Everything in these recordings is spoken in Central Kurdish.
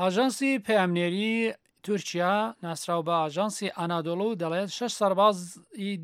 ئاژانسی پەیامنێری تورکیا ناسراو بە ئاژانسی ئانادۆڵۆ دەڵێت 6 سەربازی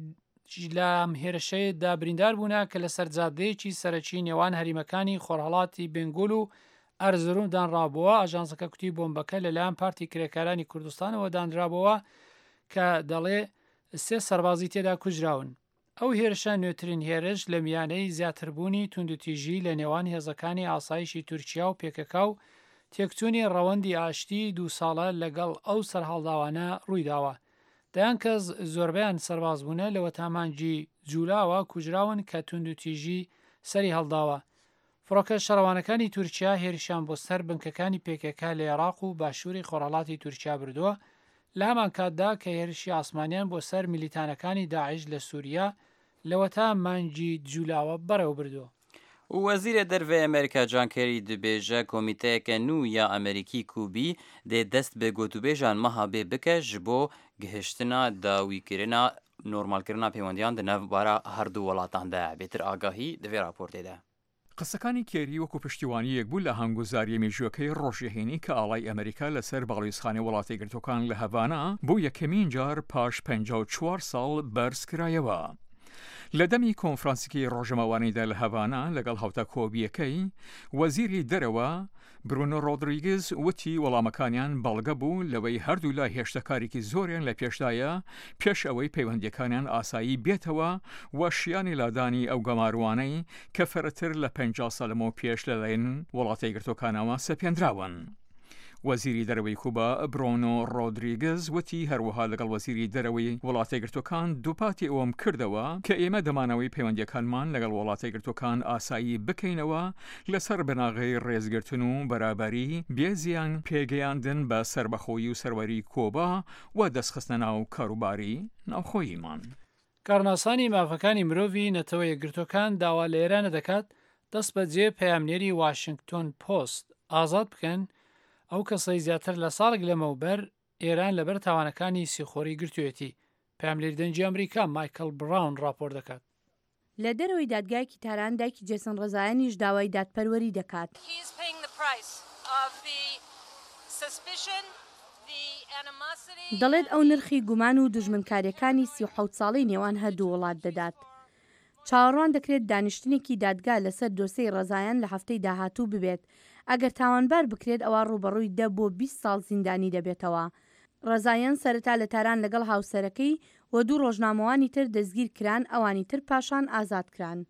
لە هێرشەیەدا بریندار بوونە کە لە سەرجادەیەکی سەرەکی نێوان هەریمەکانی خۆرهەڵاتی بنگول و ئەرزروم دانرابووە. ئاژانسەکە کوتی بۆمبەکە لەلایەن پارتی کرێکارانی کوردستانەوە دانرابەوە کە دەڵێ 3 سەربازی تێدا کوژراون. ئەو هێرشە نوێترین هێرش لە میانەی زیاتربوونی توندوتیژی لە نێوان هێزەکانی ئاسایشی تورکیا و پێکەکە و تێکچوونی ڕەوەندی ئاشتی 2 ساڵە لەگەڵ ئەو سەرهەڵداوانە ڕوویداوە. دەیان کەس زۆربیان سەرباز بوونە لەوە تامانجی جوولاوە کوژراون کە توندوتیژی سەری هەڵداوە. فڕۆکە شەڕەوانەکانی تورکیا هێرشیان بۆ سەر بنکەکانی پێکەکە لە عێراق و باشووری خۆرهەڵاتی تورکیا بردووە لە هەمان کاتدا کە هێرشی ئاسمانیان بۆ سەر میلیتانەکانی داعش لە سووریا لەوە تا مانجی جوولاوە بەڕێوە بردووە. وەزیرە دەرەوەی ئەمریکا جان کێری دەبێژە کۆمیتەیەکە نو یا ئەمریکی کوبی دێ دەست بە گوتوبێژان مەهابێ بکە ji بۆ گەهشتنا داویکردنا نۆرمالکردنا پەیوەندیان دەنەڤبارە هەردوو وڵاتاندا. بێتر ئاگاهی دەوێ راپۆرتێدا. قسەکانی کێری وەکو پشتیوانیەک بوو لە هەنگوزاریە مێژووەکەی ڕۆژێهێنی کە ئاڵای ئەمریکا لەسەر باڵویزخانەی وڵاتی گرتوەکان لە هەڤانە بۆ یەکەمین جار پاش 54 ساڵ بەرز کرایەوە. لە دەمی کۆنفرانسێکی ڕۆژەمەوانیدا لە هەڤانە لەگەڵ هەوتە کۆبیەکەی وەزیری دەرەوە برونۆ ڕۆدریگز وتی وەڵامەکانیان بەڵگە بوو لەوەی هەردوو لای هێشتەکارێکی زۆریان لە پێشدایە پێش ئەوەی پەیوەندیەکانیان ئاسایی بێتەوە و شیانی لادانی ئەو گەماروانەی کە فەرەتر لە 50 ساڵەمەوە پێش لەلایەن وڵاتی گرتوەکانەوە سەپێنراون. وەزیری دەرەوەی کوبا برۆنۆ ڕۆدریگز وتی هەروەها لەگەڵ وەزیری دەرەوەی وڵاتی گرتوەکان دووپاتی ئەوەم کردەوە کە ئێمە دەمانەوەی پەیوەندیەکانمان لەگەڵ وڵاتی گرتوەکان ئاسایی بکەینەوە لەسەر بناغی ڕێزگرتن و بەرابەری بێزیان پێگەیاندن بە سربەخۆیی و سەروەری کۆبا و دەستخستنە ناو کاروباری ناوخۆییمان. کارناسانی مافەکانی مرۆڤی نەتەوە یەکگرتوەکان داوا لە ئێرانە دەکات دەست بەجێ پەیامنێری واشنگتۆن پۆست ئازاد بکەن ئەو کەسەی زیاتر لە ساڵێک لەمەوبەر ئێران لەبەر تاوانەکانی سیخۆری گرتوێتی. پاملێر دەنجی ئەمریکا مایکل براون راپۆر دەکات. لە دەرەوەی دادگایکی تاران دایکی جێسن ڕزایانیش داوای دادپەروەری دەکات. دەڵێت ئەو نرخی گومان و دژمنکاریەکانی 37 ساڵی نێوان هەردوو وڵات دەدات. چاوەڕوان دەکرێت دانیشتنێکی دادگا لەسەر دۆسەی ڕزایان لە هەفتەی داهاتوو ببێت. ئەگەر تاوانبار بکرێت ئەوە ڕوبەڕووی 10 بۆ 20 ساڵ زیندانی دەبێتەوە. ڕزایان سەرەتا لە تاران لەگەڵ هاوسەرەکەی و 2 ڕۆژنامەوانی تر دەستگیر کران، ئەوانی تر پاشان ئازاد کران.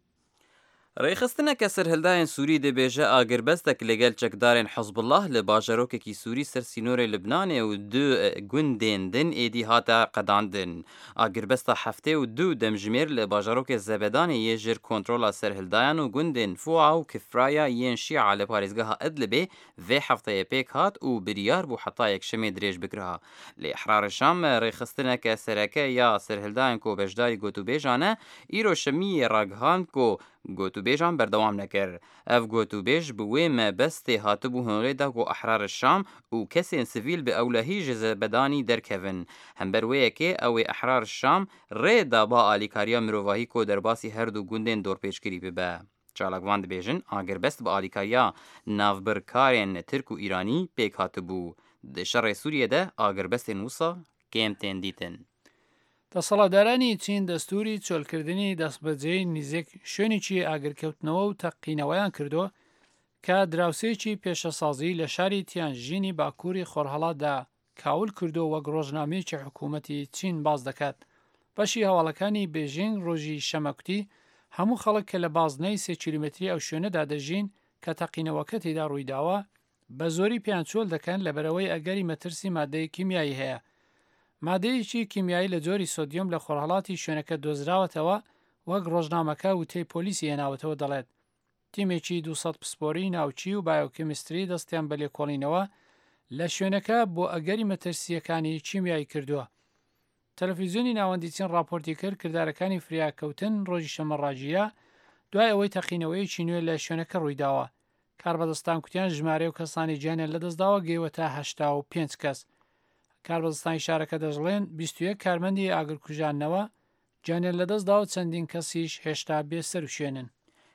ڕێخستنەکە سەرهەڵدایان سووری دەبێژە ئاگربەستێک لەگەل چەکدارên حەزبڵڵاه لە باژەرۆکێکی سووری سەر سینۆرê Libnanê û 2 gundên din êdî hate qedandin. Agrbesta heftê û 2 demjimêr li bajarokê Zebedanê yê jir kontrola serhildayan û gundên Fûa û Kifraya yên Şîa li parêzgeha Idlibê vê hefteyê pêk hat û biryar bû heta yekşemê dirêj bikiriha. Lê Ihrar Şam rêxistineke sereke ya serhildayan ku beşdarî gotûbêjan e îro şemiyê ragihand ku گوتوبێژان بەردەوام نەکرد. ئەف گوتوبێژ bi wê mebestê hatibû hinrêda ku Ihrar Şam û kesên sivîl bi ewlehî ji Zebedanî derkevin. Hember wê yekê ew ê Ihrar Şam rê da ba alîkariya mirovahî ku derbasî her du gundên dorpêçkirî bibe. Çalakvan dibêjin agrbest bi alîkariya navbirkarên Tirk û Îranî pêk hatibû. Di şerê Sûriyê de agrbestên wisa kêm tên dîtin. دەسەڵاتدارانی چین دەستوری چۆلکردنی دەستبەجێی نزیک شوێنێکی ئاگرکەوتنەوە و تەقینەوەیان کردووە کە دراوسێکی پێشەسازی لە شاری تیانژینی باکووری خۆرهەڵاتدا کاول کردو وەک ڕۆژنامەیەکی حکوومەتی چین باز دەکات. بەشی هەواڵەکانی بێژینگ ڕۆژی شەمەکوتی هەموو خەڵک کە لە بازنەی 3 کیلومتری ئەو شوێنەدا دەژین کە تەقینەوەکە تێدا ڕوویداوە بە زۆری پێیان چۆل دەکەن لەبەرەوەی ئەگەری مەترسی مادەی کیمیایی هەیە. مادەیەکی کیمیایی لە جۆری سۆدیۆم لە خۆرهەڵاتی شوێنەکە دۆزراوەتەوە وەک ڕۆژنامەکە وتەی پۆلیسی هێناوەتەوە دەڵێت. تیمێکی 200 پسپۆری ناوچی و بایۆکیمیستری دەستیان بە لێکۆڵینەوە لە شوێنەکە بۆ ئەگەری مەترسیەکانی کیمیایی کردووە. تەلەڤیزیۆنی ناوەندی چین راپۆرتی کرد کردارەکانی فریاکەوتن ڕۆژی شەمە ڕاجیە دوای ئەوەی تەقینەوەیەکی نوێ لە شوێنەکە ڕوویداوە. کاربەدەستان کوتیان ژمارە و کەسانی گیانیان لەدەستداوە گەیوە تا 85 کەس. کاربەدەستانی شارەکە دەژڵێن 21 کارمەندی ئاگرکوژانەوە گیانیان لەدەستدا و چەندین کەسیش هێشتا بێسەر و شوێنن.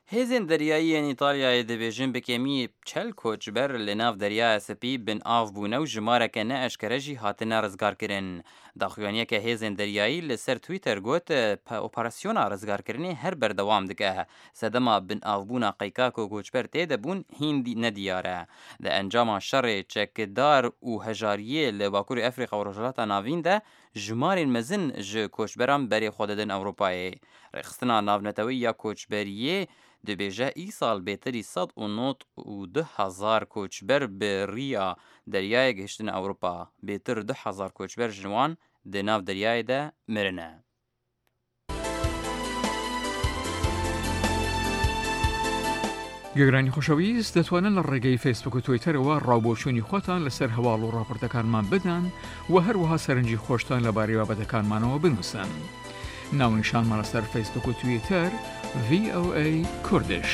هێزên دەریاییên ئیتالیایê dibêjin bi kemiyê çel koçber li nav deryaya Spî bin av bûne û jimareke neeşkere jî hatine rizgarkirin. Daxuyaniyeke hêzên deryayî li ser Twitter got operasyona rizgarkirinê her berdewam dike. Sedema bin avbûna qeykak û koçber tê de bûn hîn nediyar e. Di encama şerê çekdar û hejariyê li Bakurê Efrîqa û Rojhilata Navîn de jimarên mezin ji koçberan berê xwe didin Ewropayê. Rêxistina navnetewî ya koçberiyê dibêje îsal bêtirî 192,000 koçber bi rêya deryayê gihiştin Ewropa. Bêtir 2,000 koçber ji wan di nav deryayê de mirine. گەگرانی خۆشەویست دەتوانن لە ڕێگەی فیسبوک و تویتەرەوە ڕاوبۆچوونی خۆتان لەسەر هەواڵ و ڕاپۆرتەکانمان بدەن و هەروەها سەرنجی خۆشتان لەبارەی بابەتەکانمانەوە بنووسن. ناونیشانمان لەسەر فیسبوک و تویتەر VOA کوردش.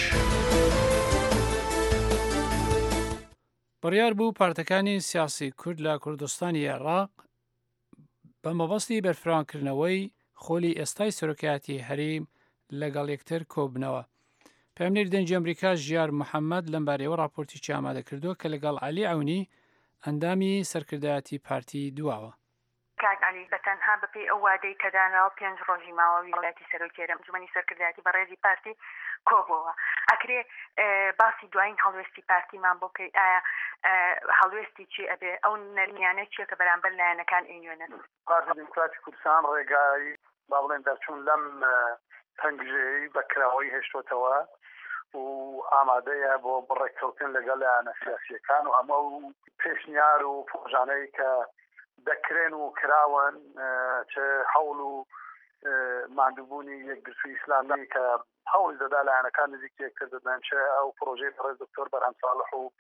بڕیار بوو پارتەکانی سیاسی کورد لە کوردستانی عێراق بە مەبەستی بەرفرانکردنەوەی خۆلی ئێستای سەرۆکایەتی هەرێم لەگەڵ یەکتر کۆبنەوە. پێمنیر دەنجی ئەمریکا ژیار محەممەد لەم بارەوە راپۆرتێکی ئامادە کردووە کە لەگەڵ عەلی عەونی ئەندامی سەرکردایەتی پارتی دواوە. کاک علی بەتەنها بەپێی ئەو وادەی کەدانەوە 5 ڕۆژی ماوە ویلایەتی سەرۆکیێرە ئەنجومەنی سەرکردایەتی بەڕێزی پارتی کۆبووەوە. ئەکرێ باسی دوایین هەڵوێستی پارتیمان بۆ بکەی ئایا هەڵوێستی چی ئەبێ ئەو نەرمیانە چیە کە بەرامبەر لایەنەکان ئێنوێنن. پارتی دیموکراتی کوردستان ڕێگای با بڵێن دەرچوون لەم تەنگژەیەی بەکراوەی هێشتۆتەوە و ئامادەیە بۆ بڕێککەوتن لەگەڵ لایەنە سیاسیەکان و هەموو پێشنیار و پرۆژانەی کە دەکرێن و کراون چه هەوڵ و ماندووبوونی یەکگرتووی ئیسلامی کە هەوڵی دەدا لایەنەکان نزیکی یەکتر دەدەن چه ئەو پرۆژەی ڕێز دکتۆر بەرهەم ساڵح و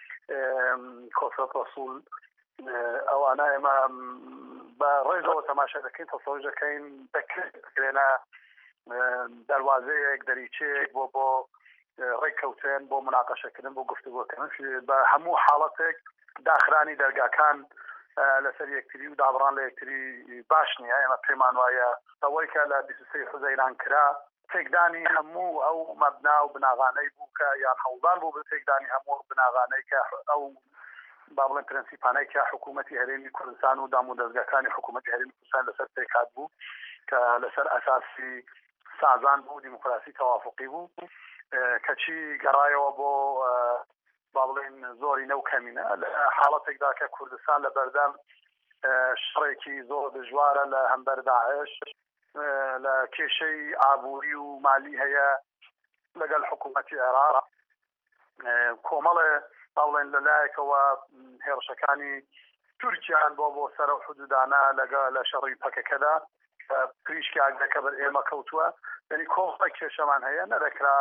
کۆسەت ڕەسوول ئەوانە ئێمە بە ڕێزەوە تەماشا دەکەین تەسەوڕ دەکەین دەکرێنە دەواازەیەک دەریچەیەک بۆ ڕێککەوتن بۆ مناقەشەکردن بۆ گفتوگۆکردن بە هەموو حاڵەتێک داخرانی دەرگاکان لەسەر یەکتری و دابڕان لە یەکتری باش نییە. ئێمە پێمان وایە ئەوەی کە لە 23 حوزەیران کرا تێکدانی هەموو ئەو مەبنا و بناغانەی بوو کە یان هەوڵدان بوو بە تێکدانی هەموو بناغانەی کە ئەو با بڵێن پرەنسیپانەی کە حکوومەتی هەرێمی کوردستان و دام و دەستگاکانی حکوومەتی هەرێمی کوردستان لەسەر تێکات بوو کە لەسەر ئەساسی سازان بوو دیموکراسی تەوافقی بوو کەچی گەڕایەوە بۆ با بڵێن زۆری نەو کەمینە لە حاڵەتێکدا کە کوردستان لە بەردەم شڕێکی زۆر دژوارە لە هەمبەر داعش لە کێشەی ئابووری و مالی هەیە لەگەڵ حکوومەتی عێراق کۆمەڵێ با بڵێن لەلایەکەوە هێرشەکانی تورکیان بۆ سەر و حدودانە لە شەڕی پەکەکەدا پریشکی ئاگرەکە بەر ئێمە کەوتووە یعنی کۆمەڵە کێشەمان هەیە نەدەکرا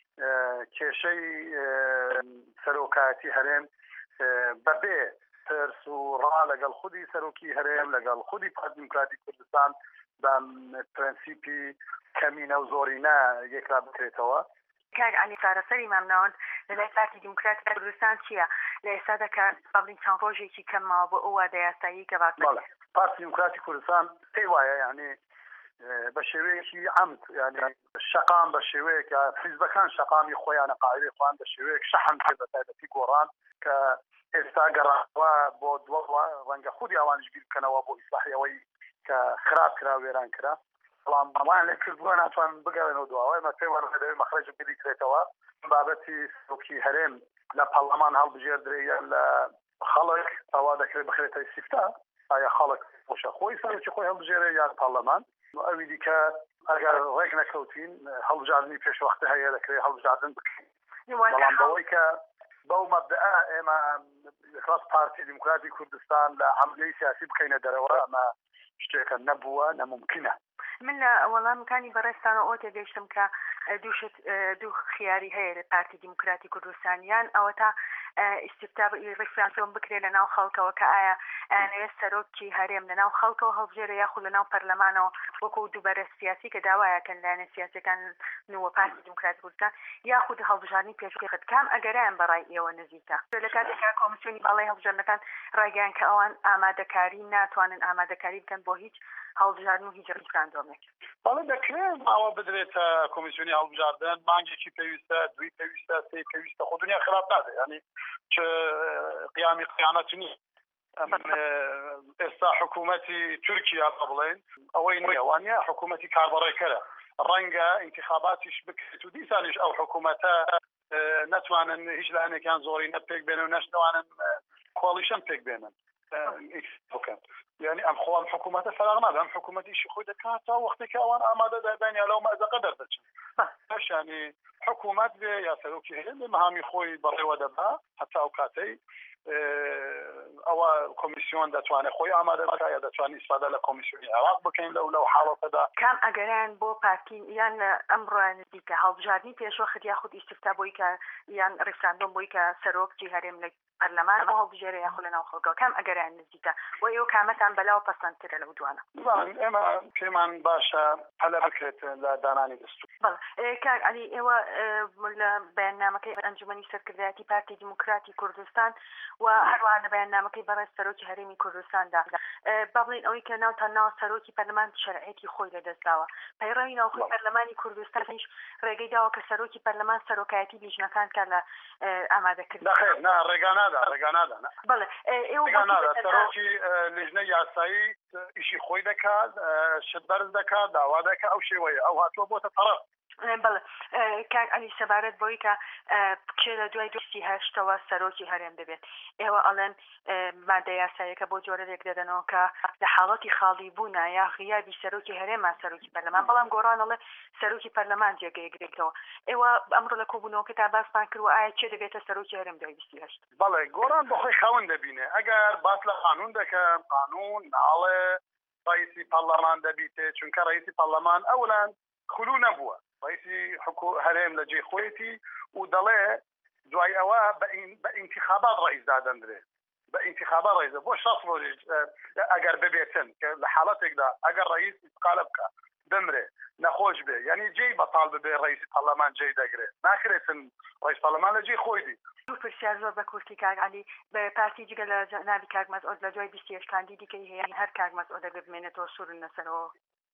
کێشەی سەرۆکایەتی هەرێم بەبێ ترس و ڕا لەگەڵ خودی سەرۆکی هەرێم لەگەڵ خودی پارتی دیموکراتی کوردستان بە پرەنسیپی کەمینە و زۆرینە یەکرا بکرێتەوە. کاک علی چارەسەری مامناون لەلای پارتی دیموکراتی کوردستان چییە لە ئێستادا کە بەڵین چەند ڕۆژێکی کەمەوە بۆ ئەو وادە یاسایی کە پارتی دیموکراتی کوردستان پێی وایە یعنی بە شێوەیەکی عەمد یعنی شەقام بە شێوەیەکە حیزبەکان شەقامی خۆیانە قاعدەی خۆیان بە شێوەیەک شەحن کرد بە تایبەتی گۆڕان کە ئێستا گەڕاوە بۆ دووە ڕەنگە خودی ئەوانش بیر بکەنەوە بۆ ئیسلاحیەوەی کە خراپ کرا وێران کرا بەڵام بەڵام لێ کردووە ناتوانن بگەڕێنەوە دووەوە ئێمە پێی وایە دەوێت مەخرەج بکرێتەوە بابەتی سەرۆکی هەرێم لە پەرلەمان هەڵبژێردرێ لە خەڵک ئەوە دەکرێت بخرێتە ئیستیفتا ئایا خەڵک خۆشە خۆی سەرۆکی خۆی هەڵبژێرێ یان پەرلەمان ئەوی دیکە ئەگەر ڕێک نەکەوتین هەڵبژاردننی پێشوەختە هەیە دەکرێت هەڵبژاردن بکەین بەڵام بەوەی کە بەو مەبدەئە ئێمە ڕاست پارتی دیموکراتی کوردستان لە عەملیەی سیاسی بکەینە دەرەوە ئەمە شتێکە نەبووە نەممکنە. من لە وەڵامەکانی بەڕێستانەوە ئەوە تێگەیشتم کە دوو خیاری هەیە لە پارتی دیموکراتی کوردستانیان ئەوە تا ئیستیفتا ڕێفرانسیۆن بکرێت لە ناو خەڵکەوە کە ئایا ئەنەوێت سەرۆکی هەرێم لە ناو خەڵکەوە هەڵبژێرە یاخود لە ناو پەرلەمانەوە وەکو دووبارە سیاسی کە داوایەکەن لایەنە سیاسیەکان نووە پارتی دیموکراتی کوردستان یاخود هەڵبژاردننی پێشکەوت کام ئەگەرایان بەڕای ئێوە نزیکە لە کاتێکا کۆمیسیۆنی باڵای هەڵبژاردنەکان ڕایگەیان کە ئەوان ئامادەکاری ناتوانن ئامادەکاری بکەن بۆ هیچ هەڵبژاردن و هیچ ریفراندۆمێک بەڵێ دەکرێت ماوە بدرێت کۆمیسیۆنی هەڵبژاردن مانگێکی پێویستە دوی پێویستە سێ پێویستە خۆ دنیا خراپ نادێ ینی چ قیامی قیامەت نییە ئێستا حکوومەتی تورکیا بڵێن ئەوەی نییە وانە حکوومەتی کاربڕێکەرە ڕەنگە انتخاباتیش بکرێت و دیسانیش ئەو حکوومەتە نەتوانن هیچ لایەنێکیان زۆری نەپێک بێنن و نەشتوانن کۆڵیشن پێک بێنن بکەن یعنی ئەم خۆم حکوومەتە فراغ نادە ئەم حکوومەتیشی خۆی دەکات تا وەختێکی ئەوان ئامادە دەدانیا لەو مەزەقە دەردەچن پاشانی حکوومەت بێ یا سەرۆکی هەیە بێ مەهامی خۆی بەڕێوە دەبا هەتا ئەو کاتەی ئەوە کۆمیسیۆن دەتوانێت خۆی ئامادە بکات یا دەتوانێت ئیسفادە لە کۆمیسیۆنی عێراق بکەین لەو حاڵەتەدا کام ئەگەران بۆ پارتین یان ئەمڕۆیان نزیکە هەڵبژاردننی پێشوەخت یاخود ئیستیفتا بۆی کە یان ڕیفراندۆم بۆی کە سەرۆکی هەرێم لە پەرلەمان ئەو هەڵبژێرە یاخۆ لەناو خەڵکەوە کام ئەگەران نزیکە و ئێوە کامەتان بەلاو پەسەندترە لەو دوانە ئێمە پێمان باشە هەلە بکرێت لە دانانی دەستور کاک علی ئێوە لە بەیاننامەکەی ئەنجومەنی سەرکردایەتی پارتی دیموکراتی کوردستان و هەروەها لە بەیاننامەکەی بەڕێز سەرۆکی هەرێمی کوردستاندا با بڵێن ئەوەی کە ناوتان ناوە سەرۆکی پەرلەمان شەرعەتی خۆی لەدەستداوە پەیڕەوی ناوخۆی پەرلەمانی کوردستانیش ڕێگەی داوە کە سەرۆکی پەرلەمان سەرۆکایەتی لیژنەکان کە لە ئامادەکردن ڕێگانادا بەڵێ ئێوە سەرۆکی لیژنەی یاسایی ئیشی خۆی دەکات شت بەرز دەکات داوا دەکات ئەو شێوەیە ئەو هاتووە بۆتە تەرەف بەڵێ کاک علی سەبارەت بۆی کە کێ لە دوای 28ەوە سەرۆکی هەرێم دەبێت ئێوە ئەڵێن مادە یاساییەکە بۆ جۆرەێک دەدەنەوە کە لە حاڵەتی خاڵی بوونە یا غیابی سەرۆکی هەرێمان سەرۆکی پەرلەمان بەڵام گۆڕانەڵێ سەرۆکی پەرلەمان جێگەیەگرێتەوە ئێوە ئەمڕۆ لە کۆبوونەوەکە تا باسمان کردوە ئایا چێ دەبێتە سەرۆکی هەرێم دوای 28 بەڵێ گۆڕان بەخۆی خاوەن دەبینێ ئەگەر باس لە قانون دەکەم قانون ناڵێ ڕئیسی پەرلەمان دەبیتێ چونکە ڕئیسی پەرلەمان ئەوڵان خلو نەبووە ڕئیسی هەرێم لە جێ خۆیەتی و دەڵێ دوای ئەوە بە انتخابات ڕئیس دادەندرێت بە انتخابات ڕئیس بۆ 6 ڕۆژ ئەگەر ببێتن کە لە حاڵەتێکدا ئەگەر ڕئیس استقالە بکە بمرێ نەخۆش بێ یعنی جێی بەتاڵ ببێ ڕئیسی پەرلەمان جێی دەگرێت ناکرێتن ڕئیس پەرلەمان لە جێ خۆی دی پرسیار زۆر بە کورتی کاک علی بە پارتی جگە لە ناوی کاک مەسعود لە دوای 28 کاندیدیکەی هەیە هەر کاک مەسعود دەبێت بمێنێتەوە سوورن لەسەرەوە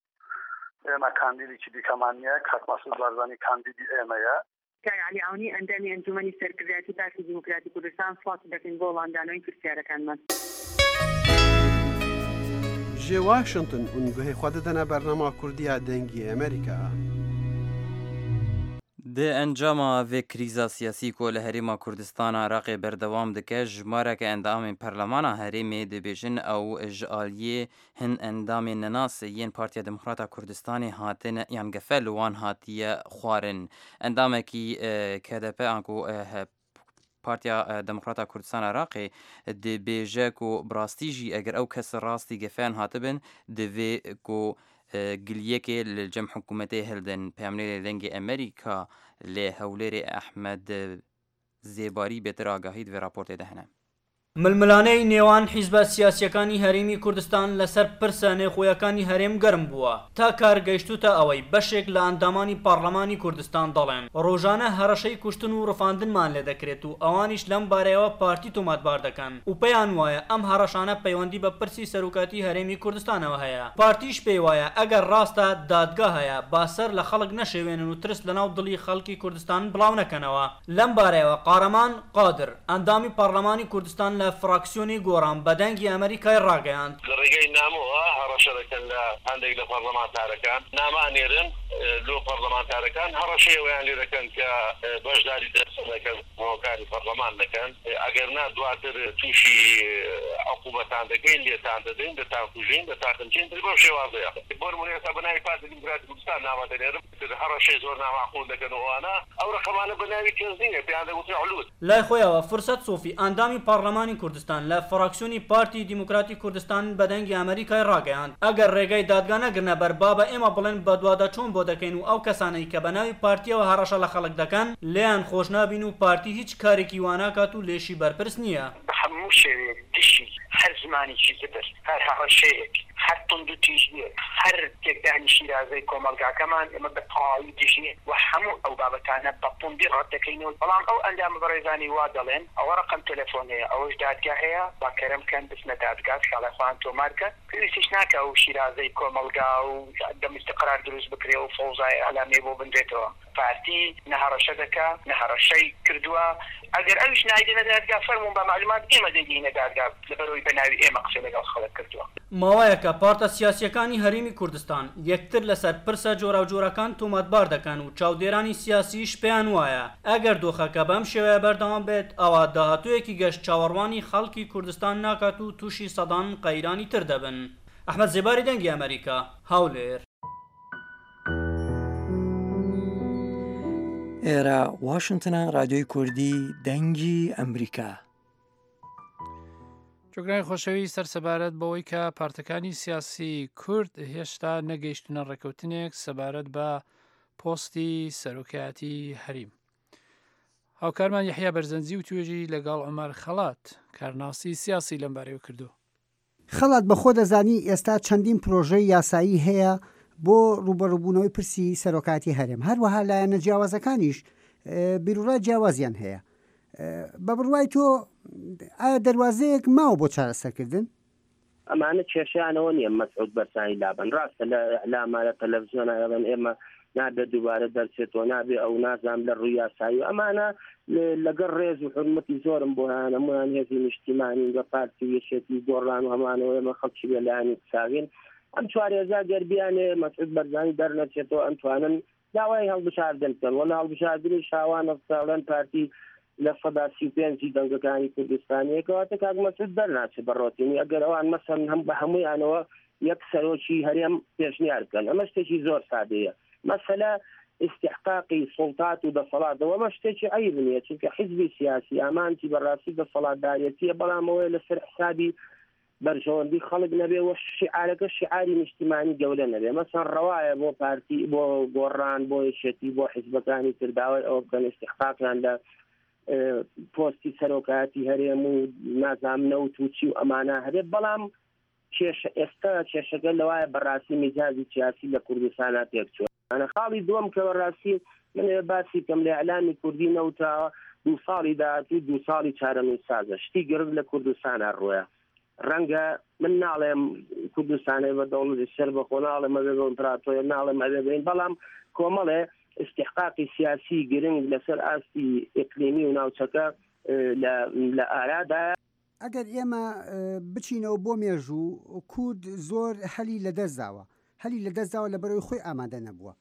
ئێمە کاندیدێکی دیکەمان نییە کاک مەسعود بارزانی کاندیدی ئێمەیە کاک علی ئەوەی ئەندامی ئەنجومەنی سەرکردایەتی پارتی دیموکراتی کوردستان سڵاتی دەکەین بۆ وڵاندانەوەی پرسیارەکانمان ji Washington û guhê xwe didine bernama Kurdiya dengî Amerîka. Di encama vê krîza siyasî ku li Herêma Kurdistana Iraqê berdewam dike jimareke endamên Perlemana Herêmê dibêjin ew ji aliyê hin endamên nenasê yên Partiya Demokrata Kurdistanê hatin yan gefel wan hatiye xwarin. Endamekî KDP an ku Partiya Demokrata Kurdistan Iraqê dibêje ku birastî jî eger ew kes rastî gefeyan hatibin divê ku giliyekê li cem hikûmetê hildin. Peyamnêrê dengê Amerîka lê hewlêrê Ehmed Zêbarî bêtir agahî divê raportê de hene. ململانەی نێوان حیزبە سیاسیەکانی هەرێمی کوردستان لەسەر پرسە نێخۆیەکانی هەرێم گەرم بووە تا کارگەیشتوتە ئەوەی بەشێک لە ئەندامانی پارلەمانی کوردستان دەڵێن ڕۆژانە هەرەشەی کوشتن و ڕفاندنمان لێ دەکرێت و ئەوانیش لەم بارەیەوە پارتی تۆمەتبار دەکەن و پێیان وایە ئەم هەرەشانە پەیوەندی بە پرسی سەرۆکاتی هەرێمی کوردستانەوە هەیە پارتیش پێی وایە ئەگەر ڕاستە دادگا هەیە باسەر لە خەڵک نەشێوێنن و ترس لەناو دڵی خەڵکی کوردستان بڵاو نەکەنەوە لەم بارەیەوە قارەمان قادر ئەندامی پارلەمانی کوردستان لە فراکسیۆنی گۆڕان بەدەنگی ئەمریکای ڕاگەیاند لە ڕێگەی نامەوە هەڕەشە دەکەن لە هەندێک لە پەرلەمانتارەکان نامانێرن لۆ پەرلەمانتارەکان هەڕەشەیەوەیان لێ دەکەن کە بەشداری دەرسەکەن هۆکاری پەرلەمان دەکەن ئەگەر نا دواتر تووشی عقوبەتان دەکەین لێتان دەدەین دەتان کوژین دەتان خەمچین بۆ شێوازەیە بۆ نمونە ئێستا بەناوی پارتی دیموکراتی کوردستان نامە دەنێرم هەڕەشەی زۆر نامەعقول دەکەن ئەوانە ئەو ڕقەمانە بەناوی کێنزینە پێیان دەگوتن علوت لای خۆیەوە فرسەت سۆفی ئەندامی پارلەمانی کوردستان لە فراکسیۆنی پارتی دیموکراتی کوردستان بەدەنگی ئەمریکای ڕاگەیاند ئەگەر ڕێگەی دادگا نەگرنە بەربابە ئێمە بڵێن بە دووادە چۆن بۆ دەکەین و ئەو کەسانەی کە بەناوی پارتیەوە هەڕەشە لە خەڵک دەکەن لێیان خۆش نابین و پارتی هیچ کارێکی واناکات و لێشی بەرپرس نییە هەموو شێوێک دشی هەر زمانێکی زبر هەر هەڕەشەیەک هەر تند و تیژ هەر تێکدانی شیرازەی کۆمەلگاکەمان ئێمە بە تەواوی دژین و هەموو ئەو بابەتانە بە توندی ڕەت دەکەینەوە بەڵام ئەو ئەندامە بەڕێزانی وا دەڵێن ئەوە ڕقم تەلەفۆنەیە ئەوەش دادگا هەیە با کەرەم کەن بچنە دادگا خاڵەخوان تۆمارکە پێویستیش ناکە و شیرازەی کۆمەلگا و دەمستقرار دروست بکرێ و فەوزای ئەلامێ بۆ بنرێتەوە پارتی نەهەڕەشە دەکا نەهەڕەشەی کردووە ئەگەر ئەویش نایدێنە دادگا فەرموون بە معلومات ئێمە دەگەینە دادگا لەبەرەوەی بەناوی ئێمە قسە لەگەڵ خەڵک کردووە. ماوەیەکە پارتە سیاسیەکانی هەرێمی کوردستان یەکتر لەسەر پرسە جۆرا و جۆرەکان تۆمەتبار دەکەن و چاودێرانی سیاسیش پێیان وایە ئەگەر دۆخەکە بەم شێوەیە بەردەوام بێت ئەوە داهاتوویەکی گەشت چاوەڕوانی خەڵکی کوردستان ناکات و تووشی سەدان قەیرانی تر دەبن. ئەحمەد زێباری دەنگی ئەمریکا هەولێر. ئێرە واشنگتنە رادیۆی کوردی دەنگی ئەمریکا. جۆگرانی خۆشەوی سەرسەبارەت بەوەی کە پارتەکانی سیاسی کورد هێشتا نەگەیشتونە ڕێکەوتنێک سەبارەت بە پۆستی سەرۆکایەتی هەریم. هاوکارمان یەحیا بەرزەنجی و توێژی لەگەڵ عومەر خەڵات کارناسی سیاسی لەم بارەیەوە کردو. خەڵات بەخۆ دەزانی ئێستا چەندین پرۆژەی یاسایی هەیە بۆ ڕوبەڕووبوونەوەی پرسی سەرۆکاتی هەرێم هەروەها لایەنە جیاوازەکانیش بیرروڕای جیاوازیان هەیە. بە بڕوای تۆ ئایا دەواازەیەک ماوە بۆ چارەسەرکردن؟ ئەمانە کێشیانەوە نییە مەسعود بەرسانی لابن ڕاستە لە ئەلامانە تەلەڤیزیۆنەوەن ئێمە نابێت دووبارە دەرچێتەوە نابێ ئەو نازام لە ڕووی یاسایی ئەمانە لەگەڵ ڕێز و حرمەتی زۆرم بۆ هەمویان هێزی نیشتیمانی بە پارتی وێشێتی گۆڕان و هەمانەوە ئێمە خەڵکی بێلایانی قساوین ئەم چوارێزا گەربیانێ مەسعود بەرزانی دەرنەچێتەوە ئەمتوانن داوای هەڵبژاردن بکەن وەڵا هەڵبژاردنی شاوانە ساڵەن پارتی لە سەدا 35 دەنگەکانی کوردستانیەکەواتە کاک مەسعود دەرناچێت بەڕۆتینی ئەگەر ئەوان مەسەن هەم بە هەمویانەوە یەک سەرۆکی هەرێم پێشنیار بکەن ئەمە شتێکی زۆر سادەیە مەسەلە استحقاقی سڵتات و دەسەڵاتەوە ئەمە شتێکی عیب نییە چونکە حیزبی سیاسی ئامانتی بەڕاستی دەسەڵاتدارەتیە بەڵام ئەوەیە لەسەر حسابی بەرژەوەندی خەڵک نەبێ و شعارەکە شعاری نیشتیمانی گەورە نەبێ مەسەن ڕەوایە بۆ پارتی بۆ گۆڕان بۆ یەکێتی بۆ حیزبەکانی کرداوای ئەوە بکەن استحقاقیان لە پۆستی سەرۆکایەتی هەرێم و نازانم نەوت و چی و ئەمانە هەرێ بەڵام ئێستا کێشەکە لەوایە بەڕاستی میزاجی سیاسی لە کوردستانە تێکچووە ئەنە خاڵی دووەم کە بەڕاستی من باسی کەم لە ئەعلامی کوردی نەوتاوە 2 ساڵی داهاتوو 2 ساڵی چارەمی سازە شتی گرنگ لە کوردستانە ڕۆیە ڕەنگە من ناڵێم کوردستانەی بە دەوڵەتی سەر بەخۆ ناڵێم ئەبێ بە ئیمپراتۆریە ناڵێم ئەبێ بین بەڵام کۆمەڵێ استحقاقی سیاسی گرنگ لەسەر ئاستی ئیقلیمی و ناوچەکە لە ئارادا ئەگەر ئێمە بچینەوە بۆ مێژوو کورد زۆر هەلی لە دەستداوە لە بەرەوەی خۆی ئامادە نەبووە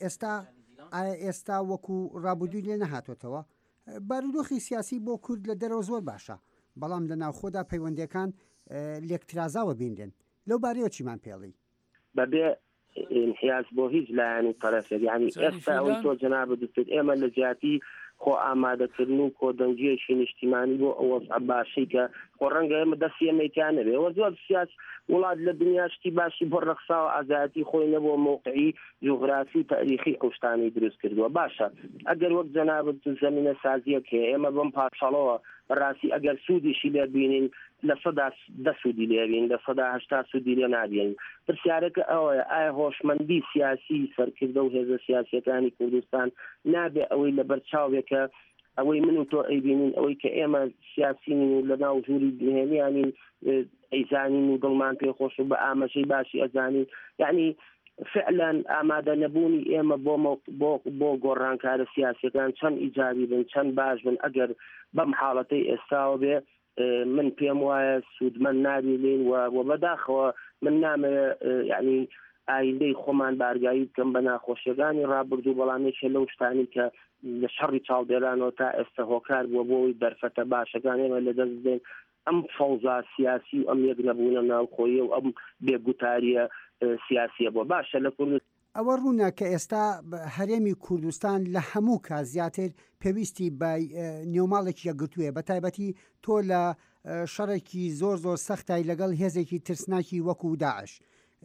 ئێستا وەکو ڕابردووی لێ نەهاتۆتەوە بارودۆخی سیاسی بۆ کورد لە دەرەوە زۆر باشە بەڵام لە ناوخۆدا پەیوەندیەکان لێکترازاوە بینرێن لەو بارەیەوە چیمان پێڵی بەبێ انحیاز بۆ هیچ لایەنی تەرەفێک یعنی ئێستا ئەوەی تۆ جەنابە دوستت ئێمە لە جیاتی خۆ ئامادەکردن و کۆدەنگیەکی نیشتیمانی بۆ ئەوە باشی کە خۆ ڕەنگە ئێمە دەستی ئەمریکان نەبێ ئەوە زۆر سیاس وڵات لە دنیا شتی باشی بۆ ڕەخساوە ئازادی خۆی نەبووە موقعی جوغرافی تاریخی ئەو شتانی دروست کردووە باشە ئەگەر وەک جەنابەت زەمینە سازیەک هەیە ئێمە بەم پاڵەوە بەڕاستی ئەگەر سوودیشی لێ بینین لە سەدا 10 سوودی لێبین لە سەدا 80 سوودی لێ نابین پرسیارەکە ئەوەیە ئایا هۆشمەندی سیاسی سەرکردە و هێزە سیاسیەکانی کوردستان نابێ ئەوەی لە بەرچاوێکە ئەوەی من و تۆ ئەیبینین ئەوەی کە ئێمە سیاسین و لە ناو ژووری نهێنیانین ئەیزانین و دڵمان پێخۆش و بە ئاماژەی باشی ئەزانین یعنی فعلا ئامادە نەبوونی ئێمە بۆ گۆڕانکارە سیاسیەکان چەند ئیجابی بن چەند باش بن ئەگەر بەم حاڵەتەی ئێستاوە بێ من پێم وایە سوودمەند نابینین و بەداخەوە من نامەوێ یعنی ئایندەی خۆمان بارگایی بکەم بە ناخۆشیەکانی ڕابردوو بەڵامێکە لەو شتانی کە لە شەڕی چاڵدێرانەوە تا ئێستا هۆکار بووە بۆی دەرفەتە باشەکان ئێمە لەدەست دێن ئەم فەوزا سیاسی و ئەم یەک نەبوونە ناوخۆیە و ئەم بێگوتاریە سیاسیە بۆ باشە لە کوردستان ئەوە ڕوونە کە ئێستا هەرێمی کوردستان لە هەموو کات زیاتر پێویستی بە نێوماڵێکی یەکگرتوویە بە تایبەتی تۆ لە شەڕێکی زۆر سەختای لەگەڵ هێزێکی ترسناکی وەکو داعش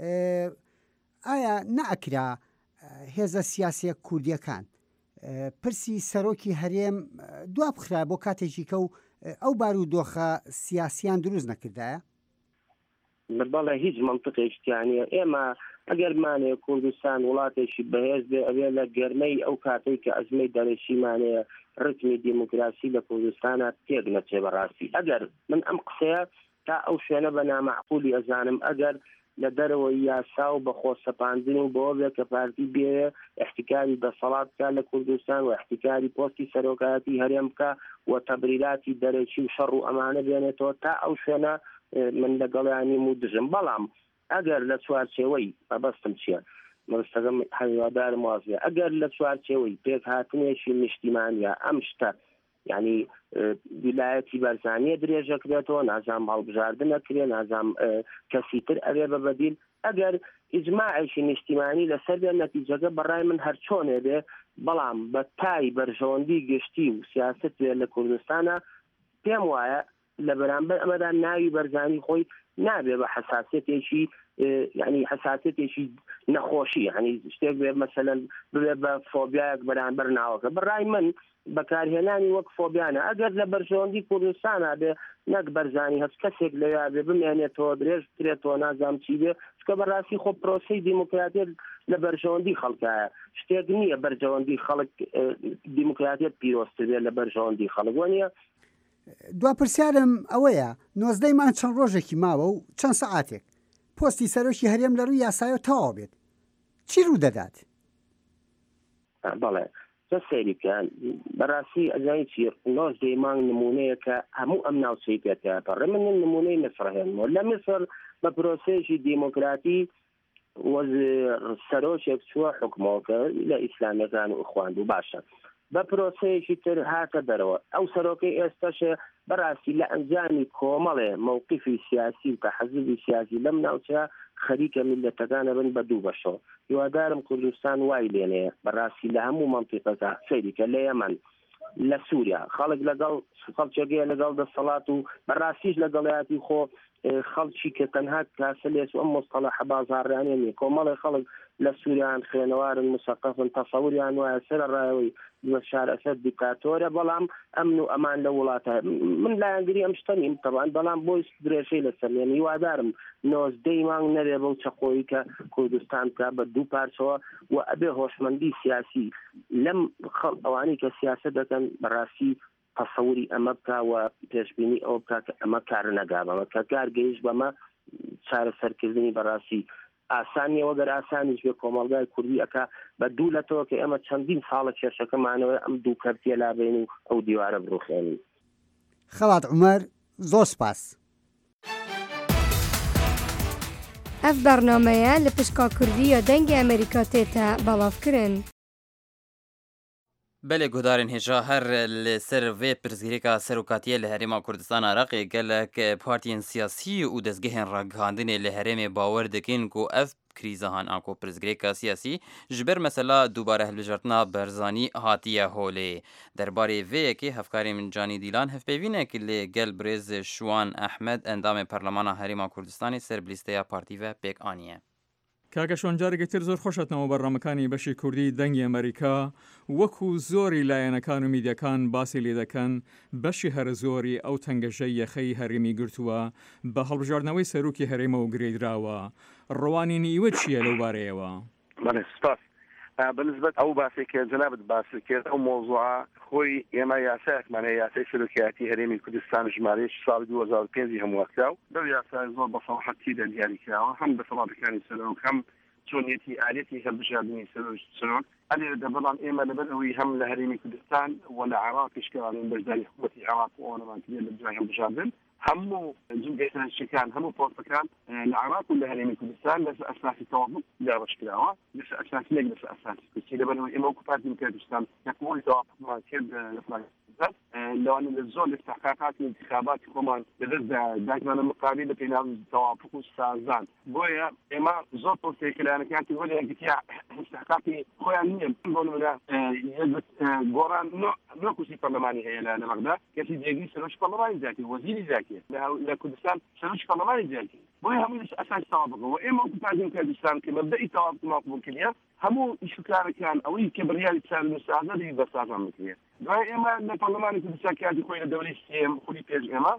ئایا نەئەکرا هێزە سیاسیە کوردیەکان پرسی سەرۆکی هەرێم دوا بخرا بۆ کاتێکی کە و ئەو بارودۆخە سیاسیان دروست نەکردایە بەڵێ هیچ منطقێکیانە ئێمە ئەگەرمانەیە کوردستان وڵاتێکی بەهێز بێ ئەوێ لە گەرمەی ئەو کاتێک کە ئەزمەی دەرەشیمانەیە ڕتمی دیموکراسی لە کوردستانە تێک نەچێ بەڕاستی ئەگەر من ئەم قسەیە تا ئەو شوێنە بە نامەعقولی ئەزانم ئەگەر لە دەرەوەی یاسا و بە خۆسەپاندن و بۆ بێ کە پارتی بێ احتیکاری دەسەڵات بکات لە کوردستان و احتیکاری پۆستی سەرۆکایەتی هەرێم بکە و تەبریراتی دەرەکی و شەڕ و ئەمانە بێنێتەوە تا ئەو شوێنە من لەگەڵیانی و دژم بەڵام ئەگەر لە چوارچێوەی مەبەستم چییە مەبەستەکەم هەوادارم وازێ ئەگەر لە چوارچێوەی پێک هاتنێکی نیشتیمانیە ئەم شتە یعنی ویلایەتی بەرزانیە درێژەکرێتەوە نازام هەڵبژاردن نەکرێ نازام کەسی تر ئەوێ بە بەدیل ئەگەر ئیجماعێکی نیشتیمانی لەسەر بێ نەتیجەکە بەڕای من هەر چۆنێ بێ بەڵام بە تای بەرژەوەندی گشتی و سیاست بێ لە کوردستانە پێم وایە لە بەرامبەر ئەمەدا ناوی بەرزانی خۆی نابێ بە حساسیتێکی یعنی حساسیتێکی نەخۆشی یعنی شتێک بێ مەسەلەن ببێ بە فۆبیایەک بەرامبەر ناوەکە بەڕای من بەکارهێنانی وەک فۆبیانە ئەگەر لە بەرژەوەندی کوردستانە بێ نەک بەرزانی هەست کەسێک لەوێ بێ بمێنێتەوە درێژ بکرێتەوە نازام چی بێ چکە بەڕاستی خۆ پرۆسەی دیموکراتیت لە بەرژەوەندی خەڵکایە شتێک نییە بەرژەوەندی خەڵک دیموکراتیت پیرۆستتر بێ لە بەرژەوەندی خەڵک وانە دوا پرسیارم ئەوەیە 19 مان چەند ڕۆژێکی ماوە و چەند سەعاتێک پۆستی سەرۆکی هەرێم لە ڕووی یاسایە تەواو بێت چی ڕوو دەدات؟ بەڵێ سەیریکە بەڕاستی ئەزای چی 19 مانگ نمونەیە کە هەموو ئەم ناوچەی پێکاتەڕێ من نمونەی مصر هێنمەوە لە مصر بە پرۆسەیەکی دیموکراتی سەرۆکێک چووە حکومەوەکە لە ئیسلامیەکان و خواند و باشە بە پرۆسەیەکی تر هاتە دەرەوە ئەو سەرۆکەی ئێستاشە بەڕاستی لە ئەنجامی کۆمەڵێ مووقفی سیاسی و تەحەزبی سیاسی لەم ناوچە خەریکە میلەتەکانە بن بە دوو بەشەوە هیوادارم کوردستان وای لێنەیە بەڕاستی لە هەموو مەنتیقەکە سەیریکە لە یەمەن لە سووریا خەڵک لەگەڵ خەڵکێگەیە لەگەڵ دەسەڵات و بەڕاستیش لەگەڵایەتی خۆ خەڵکی کە تەنها کاسە لێس و ئەم مۆستەڵەحە بازاڕیانە نیە کۆمەڵی خەڵک لە سووریان خوێنەوارن مسەقفن تەسەوریان وایە سەر ڕایەوەی بەشار ئەسەد دیکتاتۆرە بەڵام ئەمن و ئەمان لە وڵاتە من لایەنگری ئەم شتە نیم تەبان بەڵام بۆی درێژەی لەسەر لێن هیوادارم 19 مانگ نەبێ بەو چەقۆیی کە کوردستان بکات بە دوو پارچەوە و ئەبێ هۆشمەندی سیاسی لەم ئەوانەی کە سیاسەت دەکەن بەڕاستی تەسەوری ئەمە بکە و پێشبینی ئەو بکە کە ئەمە کار نەگابەمە کە کار گەیشت بەمە چارەسەرکردنی بەڕاستی ئاسانیە وەگەر ئاسانیش بێ کۆمەڵگای کوردی ئەکا بە دوو لەتەوە کە ئێمە چەندین ساڵە کێشەکەمانەوە ئەم دوو کەرتیە لابێن و ئەو دیوارە بڕوخێنین. خەڵات عومەر زۆر سپاس. ئەف بەرنامەیە لە پشکا کوردی یا دەنگی ئەمریکا تێتە بەڵاوکردن. بەێ گودارن هێژا هەر لەسەر vê pirzgirêka serokatiye li Herêma Kurdistan Iraqê gelek partiyên siyasî û dezgehên ragihandinê li herêmê bawer dikin ku ev krîzahan a ku pirzgirêka siyasî ji ber mesela dubare hilbijartina berzanî hatiye holê. Derbarê vê yekê hevkarê min Canî Dîlan hevpêvînek lê gel birêz Şwan Ehmed endamê Parlemana Herêma Kurdistanê ser bi lîsteya partî ve pêk aniye. کاکە شۆنجارێکی تر زۆر خۆشەتنەوە بەڕامەکانی بەشی کوردی دەنگی ئەمریکا وەکو زۆری لایەنەکان و میدیەکان باسی لێ دەکەن بەشی هەر زۆری ئەو تەنگەشەی یەخەی هەرێمی گرتووە بە هەڵبژاردنەوەی سەرۆکی هەرێمە و گرێدراوە ڕەوانی نیوە چییە لەو بارەیەوە؟ سپاس بنسبت ئەو باسی کە جەنابەت باسی کرد ئەو مۆزوعە خۆی ئێمە یاسایەکمانەیە یاسای سەرۆکیەتی هەرێمی کوردستان ژمارەی ساڵی 2005 هەمووەکراو لەو یاسای زۆر بەسەڵحەتی دیاریکراوە هەم بەسەڵاتەکانی سەرۆک هەم چۆنیەتی ئالەتی هەڵبژاردننی سەرۆک ئەلێرەدا بەڵام ئێمە لەبەر ئەوەی هەم لە هەرێمی کوردستان و لە عێراقیش کەوانین بەشداری حکومەتی عێراق و ئەوانەمان کرێ لە بجای هەڵبژاردن هەموو جنگێتانشەکان هەموو پۆستەکان لە عێراق و لە هەرێمی کوردستان لەسەر ئەساسی تەواو دابەشکراوە لەسەر ئەساسی نەک لەسەر ئەساسی کوردی لەبەرەوەی ئێمە وەکو پارتی کوردستان یەکەمەوەی تەواومان کرد لە لەوانە لە زۆر لە تحقیقاتی انتخاباتی خۆمان لەدەست داگمانە مقابل لە پێناو تەوافق و سازان بۆیە ئێمە زۆر پۆستێک لایەنەکانی وەلی یەکتیا تحقیقاتی خۆیان نییە بۆ نمونە گۆڕان نۆکوسی پەرلەمانی هەیە لە مەغدا کەسی جێگی سەرۆکی پەرلەمانی زیاتر وەزیری زیاتر لە کوردستان سەرۆکی پەرلەمانی زیاتر بۆیە هەموو لەش ئەساسی تەوافقەوە ئێمە وەکو پارتی کوردستان کە مەبدەئی تەوافق قبولکردیە هەموو ئیشکارەکان ئەوەی کە بڕیاری چارە سازەری بەسازان بکرێت دوای ئێمە لە پەرلەمانی کوردستان کاتی خۆی لە دەوری سێم خولی پێش ئێمە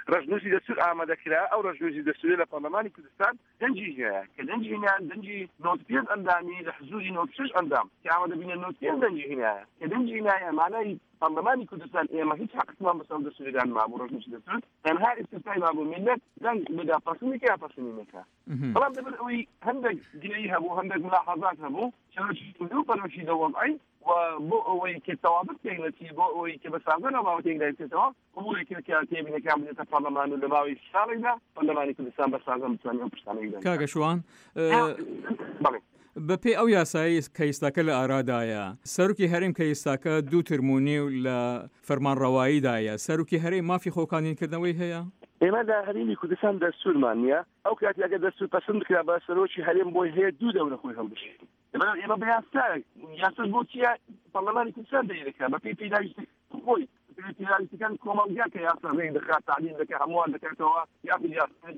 ڕژنووسی دەستور ئامادەکرا ئەو ڕژنووسی دەستوری لە پەرلەمانی کوردستان دەنجی هەیە کە دەنجی هینیان دەنجی 95 ئەندامی لە حزوری 96 ئەندام کە ئامادەبینە 95 دەنجی هینایە کە دەنجی هینایە مانای پەرلەمانی کوردستان ئێمە هیچ حقمان بەسەر دەستوریدان مابوو ڕژنووسی دەستور تەنها ئستیفای مابوو میلەت دەنگ بدا پەسەندی کە پەسەندی نەکا بەڵام دەبێت ئەوەی هەندێک گرەی هەبوو هەندێک ملاحەزات هەبوو شەڕکی پەرۆشی دەوەڵعی وبو أوي كتوابط كينتي بو أوي كبسافنا ما وتيجي كتواب وبو كتير من كامل البرلمان اللي الشارع برلماني كل سنة بسافنا بتواني بستاني كاغا شوان بەپێی ئەو یاسایی کەیستاکە لە ئارادایە سەرروکی هەرێم کەیستاکە دوو ترمونی و لە فەرمانڕەواییدایە سەرروکی هەرێم مافی خۆکانینکردنەوەی هەیە ئێمە لە هەرێمی کوردستان دەستورمان نییە ئەو کاتی ئەگە دەستور پەسەند کرا بە سەرۆکی هەرێم بۆی هەیە دوو دەورە خۆی هەڵبژێت ئێمە بە یاساش بۆ چیە پەرلەمانی کوردستان دەیەکە بە پێی پێداویستی خۆی پیاویستەکان کۆمەڵگە کە یاسا ڕێک دەکات تعلیم دەکات هەمووان دەکاتەوە یاخود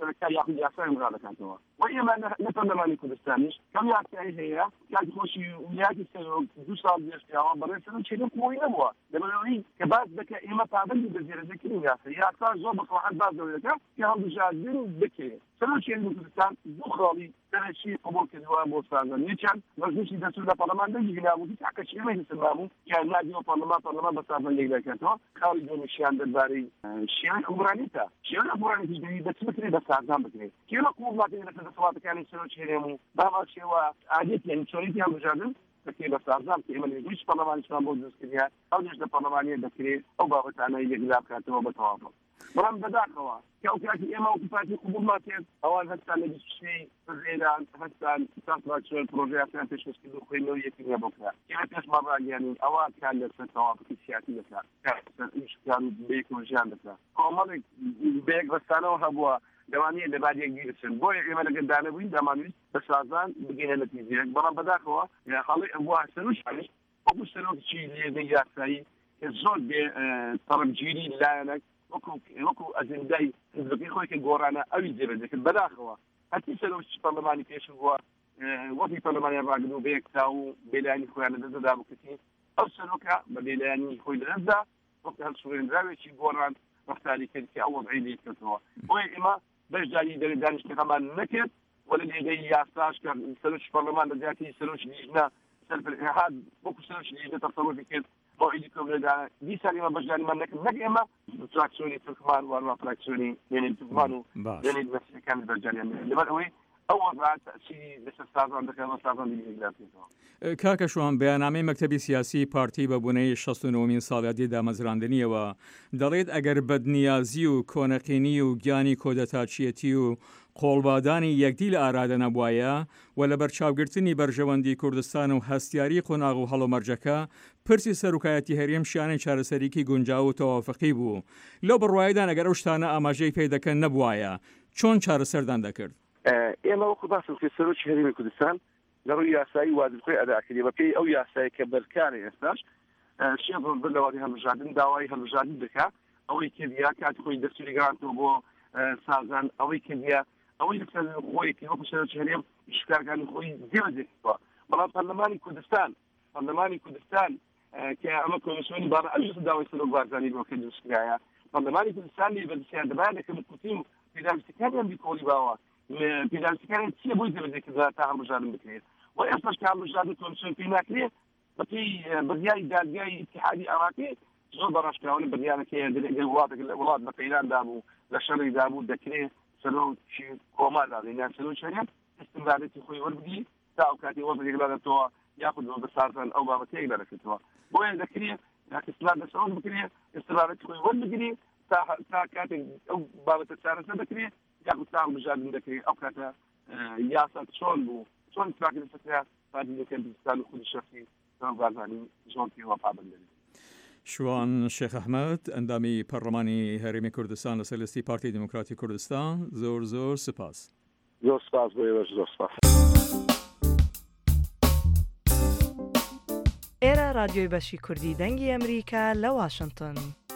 یاسای مرا دەکاتەوە و ئێمە لە پەرلەمانی کوردستانیش کەم یاسایی هەیە کاتی خۆشی ویلایەتی سەرۆک 2 ساڵ پێشتیاوە بەڕێ سەرۆکی هەرێم خۆی نەبووە لەبەرەوەی کە باس دەکە ئێمە پابەندی بەزێرەدەکردنی یاسا زۆر بەسەڵحەت باس دەکات کە هەڵبژاردن بکرێت سەرۆکی هەرێمی کوردستان دوو خاڵی دەرەشی قبول کردووە بۆ سازان یەکیان ڕژنووسی دەستور لە پەرلەمان دەنجی نابوو هیچ حقەشی ئێمە هیچمابوو کە نادیوە پەرلەمان بە سازان لێک دەکاتەوە خاڵی دومیشیان دەربارەی شێوەی حکومڕانیتە شێوەی حکومڕانیتی دەوی بەچ بکرێت بە سازان بکرێت کێمە قوڵاتی لە دەسەڵاتەکانی سەرۆکی هەرێم و باما شێوە عادێت یعنی چۆنیتیان بژاردن دەکرێت بە سازان کە ئێمە هیچ پەرلەمانیشمان بۆ دروستکردیان ئەو دەست لە پەرلەمانیە دەکرێت ئەو بابەتانە یەکلا بکاتەوە بە تەواو بەڵام بەداخەوە کە ئەو کاتی ئێمە وەکوپاتی قبولمان کرد ئەوان هەستان لە بیستشەی ڕێران هەستان تاپڕاکشۆن پرۆژەیان پێشکەشکرد و خوێندنەوە یەکی نییە بۆ کرا ئێمە پێشمان ڕاگەیاندین ئەوە کار لەسەر تەواوی سیاسی دەکات کار بەیەکەوە ژیان دەکات کۆمەڵێک بەیەک بەستانەوە هەبووە دەوانەیە لەبار یەکگیر بچن بۆیە ئێمە لەگەلدانە بووین دەمانویست بە سازان بگەینە نەتیجەیەک بەڵام بەداخەوە خاڵی ئەوە سەرۆشیش وەکو سەرۆکی لێدەی یاسایی کە زۆر بێ تەڕەمگیری لایەنێک وەکو ئەجندای حزبەکەی خۆی کە گۆڕانە ئەوی جێبەجێکرد بەداخەوە هەرچی سەرۆکی پەرلەمانی پێش بووە وەکی پەرلەمانیان ڕاگرت و بەیەکتا و بێلایانی خۆیان لەدەستدا بکەتی ئەو سەرۆکە بە بێلایانی خۆی لەدەستدا وەکو هەڵسوێنراوێکی گۆڕان ڕفتاری کرد کە ئەو وەضعی لێ کردەوە بۆیە ئێمە بەشداری دانیشتەکەمان نەکرد ولا لێدەی یاساش کە سەرۆکی پەرلەمان لەجیاتی سەرۆکی لیژنە سەرفەرهاد وەکو سەرۆکی لیژنە تەسەڕوفی کرد موعدی کۆبلەدانە دیسانی ئێمە بەشداریمان نەکرد نەک ئێمە تراکسیۆنی تورکمان وانوا تراکسیۆنی وێنەی تورکمان و وێنەی مەسیحەکانی بەشداریان لەبەر ئەوەی ئەو وەضع تەأسیری لەسەر سازان دەکات و سازان دیگەکرێتەوە کاکە شوان بەیاننامەی مەکتەبی سیاسی پارتی بە بوونەی 69مین ساڵیادی دامەزراندنیەوە دەڵێت ئەگەر بەدنیازی و کۆنەقینی و گیانی کۆدەتاچیەتی و قۆڵبادانی یەکدی لە ئارادە نەبوایە و لە بەرچاوگرتنی بەرژەوەندی کوردستان و هەستیاری قۆناغ و هەڵۆمەرجەکە پرسی سەرۆکایەتی هەرێم شیانەی چارەسەریکی گونجاو و تەوافقی بوو لەو بڕوایدان ئەگەر ئەو شتانە ئاماژەی پێ دەکەن نەبوایە چۆن چارەسەردان دەکرد ئێمە وەکو باسم کرد سەرۆکی هەرێمی کوردستان لە ڕووی یاسایی واجبخۆی ئەداکردی بە پێی ئەو یاسایی کە بەرکارە ئێستاش شێخ لەوادی هەڵبژاردن داوای هەڵبژاردن دەکات ئەوەی کردیا کاتی خۆی دەستوری گەڕاندەوە بۆ سازان ئەوەی کردیا ئەوەی لەسەر خۆی کە وەکو سەرۆکی هەرێم شکارەکانی خۆی جێبەجێکردەوە بەڵام پەرلەمانی کوردستان کە ئەمە کۆمیسیۆنی باڕ ئەوش داوای سەرۆک بارزانانی بۆ کرد دروستکرایە پەرلەمانی کوردستان لێ بەرزیان دەبایە دەکەم کوتیم پێداویستەکانیان بیکۆڵی باوە پێداویستەکانی چییە بۆی جێبەجێکردن تا هەڵبژاردن بکرێت و ئێستاش کە هەڵبژاردن کۆمیسیۆن پێی ناکرێت بەپێی بڕیاری دادگای اتحادی ئەواکێ زۆر بەڕاشکراون بڕیارەکەی دەرێگەی وڵات بە پەیداندا بوو لە شەڕێکدا بوو دەکرێت سەرۆکی کۆمەڵدا یان سەرۆکی هەرێم استمرارەتی خۆی وەربگری تا ئەو کاتی وەزێک لەدەتەوە یاخود بە سازان ئەو بابەتەیەک دەرەکەتەوە بۆیە دەکرێت استمرار دەسەوە بکرێت استمرارەتی خۆی وەربگری تا کاتێک ئەو بابەتە چارەسەر دەکرێت یاخود تا هەڵبژاردن دەکرێت ئەو کاتە یاسا چۆن بوو چۆن تراکە لەسەر پارتی کوردستان و خودی شەخصی بازانی زۆر پێوە پابند دەبێت شوان شێخ ئەحمەد ئەندامی پەرلەمانی هەرێمی کوردستان لەسەر لەستی پارتی دموکراتی کوردستان زۆر سپاس زۆر سپاس بۆ ئێوەش زۆر سپاس ئێرە رادیۆی بەشی کوردی دەنگی ئەمریکا لە واشنگتن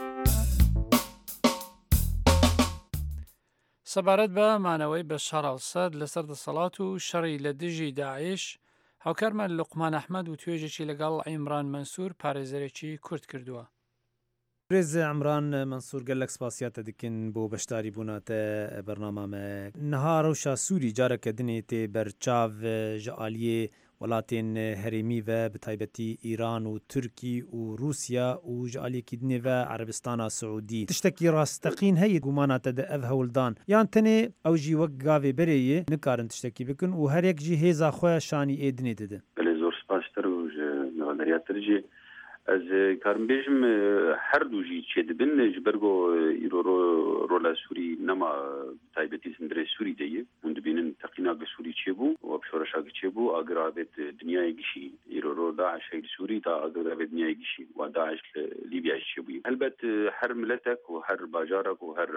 سەبارەت بە مانەوەی بە شەڕەڵسەد لەسەر دەسەڵات و شەڕی لە دژی داعش هاوکارمان لوقمان ئەحمەد و توێژێکی لەگەڵ عیمران مەنسوور پارێزەرێکی کورد کردووە. برێز عمران منسوور گەلک سپاسیاتە دکن بۆ بەشداری بووناتە بەرنامامە نەها ڕەوشا سووری جارەکە دنێتێ بەرچاو ژە ئالیێ وڵاتên herêmî ve bi taybetî Îran û Tirkî û Rûsya û ji aliyekî dinê ve Erebistana Siûdî. Tiştekî rasteqîn heye gumana te de ev hewldan. Yan tenê ew jî wek gavê berê yê nikarin tiştekî bikin û herek jî hêza xwe şanî ê dinê didin. Belê zor spastir û ji navenderiya tir jî ez karim bêjim her du jî çêdibin ji ber got îro rola Sûrî nema taybetî sindirê Sûrî de ye hûn dibînin teqîna bi Sûrî çêbû û şoreşa çêbû agir avêt dinyayê gişî îro Daeş ê li Sûrî ta agir avêt dinyayê gişî wa Daeş li Lîbyayê çêbû. Helbet her miletek û her bajarak û her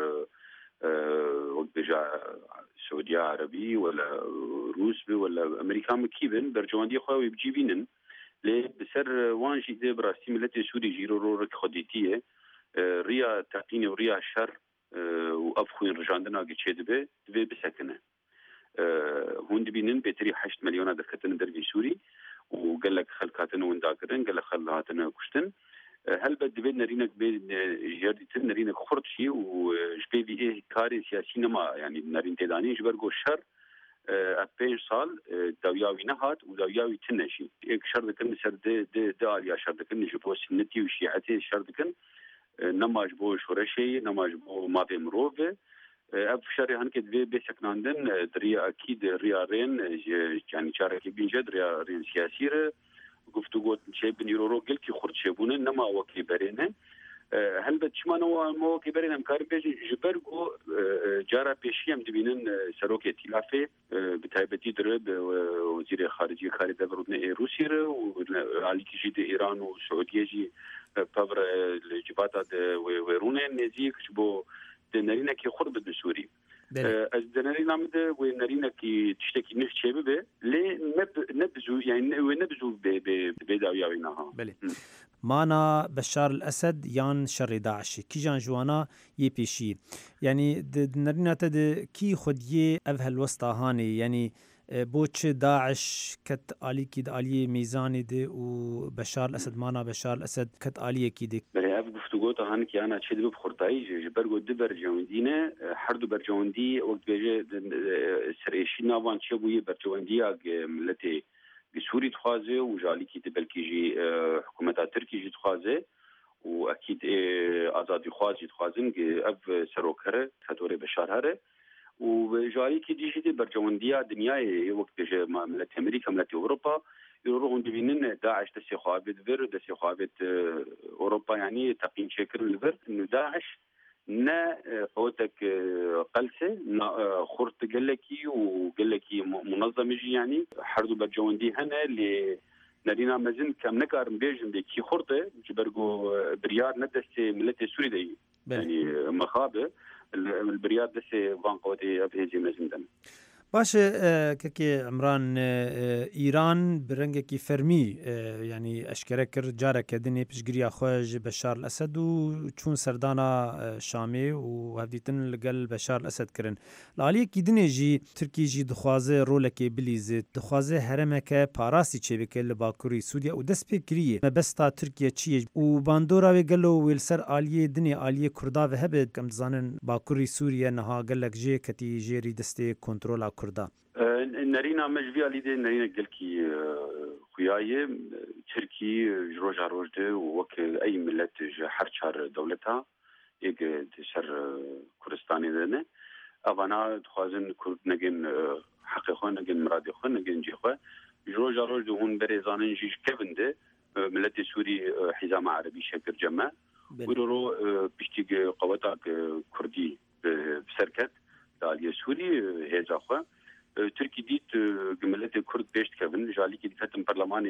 وەکبێژە سعودیا عربی ولا روس بێ ولا ئەمریکا مکی بن بەرجەوەندی خۆی بجیبینن لێ بسەر وان jî dê birastî milletê Sûrî jî îro xwedîtiyê riya teqînê û riya şer û ev xwên rijandina çê dibe divê bisekine. Hûn dibînin bêtirî 8 milyona derketin dervî Sûrî û gelek xelk hatine windakirin gelek xel hatine kuştin. Helbet divê nerînek bê jêrdîtir nerînek xurt jî û ji pêvî ê karê siyasî nema yanî nerîn têdanî ji ber got şer ev 5 sal dawya wî nehat û dawya wî tune jî êk şer dikin ser dê aliya şer dikin ji bo sünnetî û şîetê şer dikin nema ji bo şoreşê nema ji bo mavê mirovê ev şerê hinekê divê bêseknandin diriya akîd riya rên yanî çarekî bînce diriya rên siyasî re گفتگو چێبن ئیرۆ گەلکی خورد چێبوونە نەما وەکی بەرێنە هەلبەت چمانەوە وەکی بەرێنم کاری بێژ ji ber got cara pêşî em dibînin serokê tîlafê bi taybetî dire bi wezîrê xaricî karê devrodne ê Rûsî re û alîkî jî de Îran û Siûdiyê jî pev li civata de wêrûnê nêzik ji bo de nerînekê xurt bidin Sûrî. Ez denerîna min de wê nerînekî tiştekî nif çêbibe be lê nebizû yani wê nebizû bê dawya wî neha. Mana Beşar el-Esed yan şerê Daişê kîjan ji wana yê pêşî yanî di nerîna te de kî xwediyê ev helwesta hanê yanî بۆ çi Daeş ket alîkî di aliyê mêzanê de û Beşar el-Esed mana Beşar el-Esed ket aliyekî de. Ev guftugû te hinekî yana çê dibe xurtayî ji ber got di bercewendîne her du bercewendî wek bêje serêşî navan çêbûyê bercewendiya milletê Sûrî dixwaze û ji alîkî de belkî jî hikûmeta Tirkî jî dixwaze û ekîd azadîxwaz jî dixwazin ev serok here Fedorê Beşar here û ji alîkî dî jî de bercewendiya dinyayê wek bêje milletê Amerîka milletê Ewropa îro hûn dibînin Daeş destê xwe avê divir destê xwe avê Ewropa yanî teqîn çêkirin li vir Daeş ne qewetek qelse xurt gelekî û gelekî munezzemî jî yanî her du bercewendî hene lê nerîna mezin kem nekarin bêjin de kî xurt e ji ber got biryar ne destê milletê Sûrî de yî yanî mexabe biryar destê van qewetê ev hêzê mezin den. باشه که عمران ایران برنگکی فرمی یعنی اشکره کرد جاره کردنی پیشگیری خواهج بشار الاسد و چون سردانا شامی و هفدیتن لگل بشار الاسد کرن لالی کی دنی جی ترکی جی دخوازه رولکی بلیزه دخوازه هرمه که پاراسی چه بکه لباکوری سودیا و دست پیکریه مبستا ترکیه چیه و باندورا و گلو ویلسر آلیه دنی آلیه کردا و هبه کم زانن باکوری سوریه نها گلک جی کتی جیری دسته کنترولا کردا نرينا مجبي على دي نرينا قالكي خوياي تركي روجا روجده وك اي ملت حرشار دولتها يك شر كردستاني دنه افانا خوازن كرد نگن حقيقه نگن مراد خو نگن جيخه روجا روجده هون بريزانن جيش كبنده ملت سوري حزام عربي شكر جمع ورو بيشتي قوات كردي بسركت داليه سوري هيزا خو Türkiye dit milletê Kurd pêş dikevin jalîkî diketin perlemanê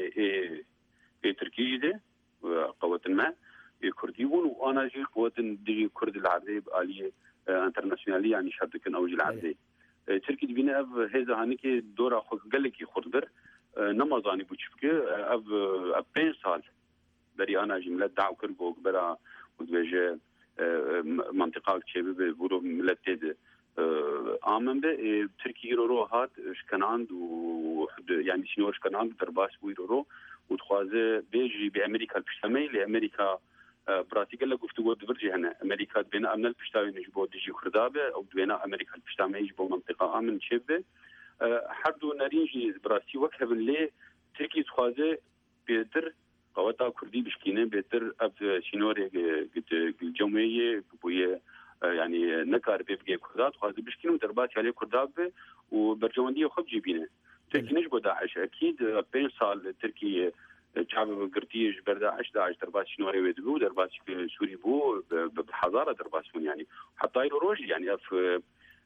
ê Tirkiyê de qewetin me ê Kurdî bûn û ana jî qewetin dijî Kurd li erdê aliyê internasyonalî yanî şer dikin ew jî li erdê. Tirkî dibîne ev hêza hanekê dora xwe gelekî xurt bir nema zanî bû çi bike ev 5 sal berî ana jî millet daw kir got bera dibêje mantiqa çêbibe bûro milletê de آمن به ترکیه رو هات شکناند و یعنی سینور شکناند در باس بوی رو و تخوازه بیجی به امریکا پشتمی لی امریکا براتيقل گفتگو دبرجي هنا امريكا بين امن البشتاوي نجبو دجي خردابه او بين امريكا البشتاوي يجبو منطقه امن شبه حدو نرينجي براسي وكه لي تركي تخازه بيتر قوتا كردي بشكينه بيتر اب شينوري الجمعيه بويه يعني نكار بيبقى كردات خازه بشكينه دربات عليه كرداب وبرجونديه خب جيبينه تركي نجبو داعش اكيد بين صال تركي شعب قرتيج برداعش داعش دربات شنوري ويدبو دربات سوري بو بحضاره دربات يعني حتى روج يعني اف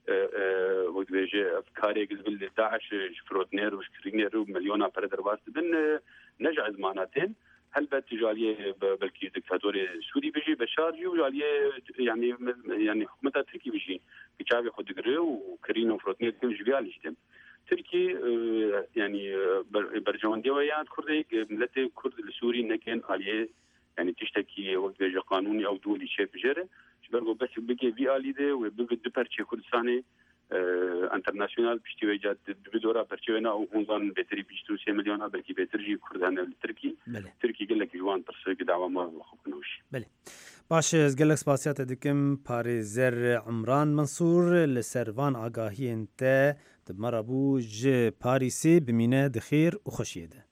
وقت بيجي افكاري قبل داعش شفروتنير وشكرينير ومليون بر دربات بن نجع زمانتين هل بتجاليه بلكي دكتاتوري سوري بيجي بشار جو جاليه يعني حكومه تركي بيجي شعب ياخذ قريه وكرينو وفروتنير كل جبال يشتم تركي يعني برجوندي ويان كردي ملتي كرد السوري نكن عليه يعني تشتكي وقت بيجي قانوني او دولي شيء بجره شبرغو بس بيجي في اليده وبيجي دبرشي كردستاني انترناشونال بيشتي وجات بدورا برشينا او هونزان بيتري بيشتو 6 مليون بلكي بيترجي كردان التركي تركي قال لك جوان برس دعوه ما خبنوش بله باش گەلک سپاسیاتە دکم پارێزەر عمران منسوور لە سەروان ئاگاهیên te دمەڕە بوو ji Parîsê bimîne di xêr û xweşiyê de.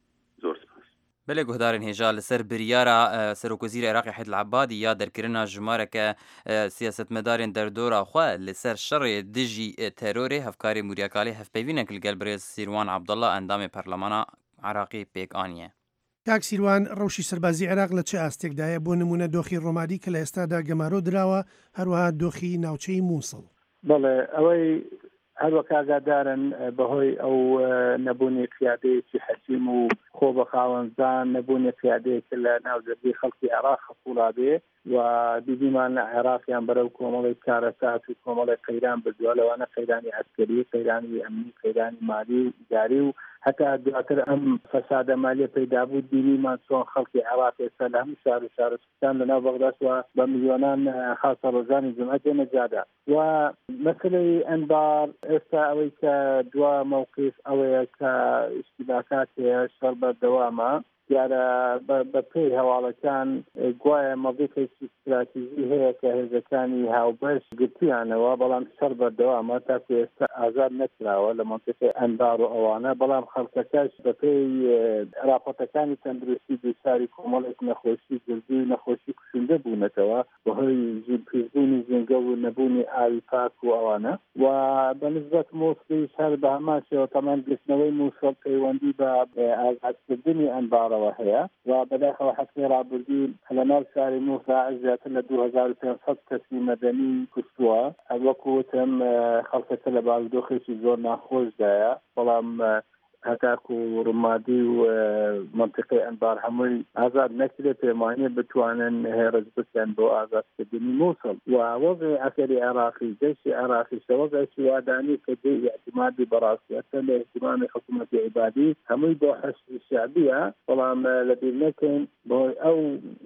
بله گهدارên hêja li ser biryara Serokvezîrê Iraqê Hêdîl Ebadî ya derkirina jimareke siyasetmedarên derdora xwe li ser şerê dijî terorê hevkarê Mûryakalê hevpeyvînek li gel birêz Sîrwan Abdullah endamê Parlemana Iraqê pêk aniye. کاک سیروان ڕەوشی سەربازی عێراق لە چه ئاستێکدایە بۆ نمونە دۆخی ڕۆمادی کە لە ئێستادا گەمارۆ دراوە هەروەها دۆخی ناوچەی مووسڵ بەڵێ ئەوەی هەروەک ئاگادارن بەهۆی ئەو نەبوونی پیادەیەکی حەسیم و خۆ بە خاوەنزان نەبوونی پیادەیەکە لە ناوزەرگی خەڵکی عێراق خەفوڵادێ و دیدیمان لە عێراقیان بەرەو کۆمەڵی کارەسات و کۆمەڵی قەیران بردووە لەوانە قەیرانی عەسکەری قەیرانی ئەمنی قەیرانی مالی و ئیداری و هەتا دواتر ئەم فەسادە مالیە پەیدابوو دیریمان چۆن خەڵکی عێراق ئێستا لە هەموو شار و شارستان لەناو بەغدادەوە بە میلیۆنان خاصە ڕۆژانی جومعە نەجادا و مەسەلەی ئەنبار ئێستا ئەوەی کە دوا مووقف ئەوەیە کە ئیشتیباکات هەیە شەڕ بەردەوامە دیارە بە پێی هەواڵەکان گوایە مەڵێکێکی استراتیژی هەیە کە هێزەکانی هاوبەش گرتیانەوە بەڵام شەڕ بەردەوامە تا ئێستا ئازاد نەکراوە لە مۆنتیقی ئەنبار و ئەوانە بەڵام خەڵکەکەش بە پێی راپۆرتەکانی تەندروستی دووساری کۆمەڵێک نەخۆشی گردی و نەخۆشی کوشندە بوونەتەوە بەهۆی پیسبوونی زیندگە و نەبوونی ئاوی پاک و ئەوانە و بەنسبەت مووسڵیش هەر بە هەماشەوە تەمان گرتنەوەی مووسڵ پەیوەندی بە ئازادکردنی ئەنبار هەیە و بەداخەوە حەسنی ڕابردی لە ناو شاری مووسڵ زیاتر لە 2500 کەسی مەدەنی کوشتووە وەکو وتم خەڵکەکە لە بارودۆخێکی زۆر ناخۆشدایە بەڵام هەتاکو و ڕمادی و منطقەی ئەنبار هەمووی ئازاد نەکرێت پێمانێ بتوانن هێرش بکەن بۆ ئازادکردنی مووسڵ و وەزعی عەسکەری عێراقی جەیشی عێراقی وەزعێکی وادانی کە دێ ئیعتیمادی بەڕاستیەکە لە ئیحتیمامی حکوومەتی عیبادی هەمووی بۆ حەشدی شعبیە بەڵام لەبیر نەکەین بۆی ئەو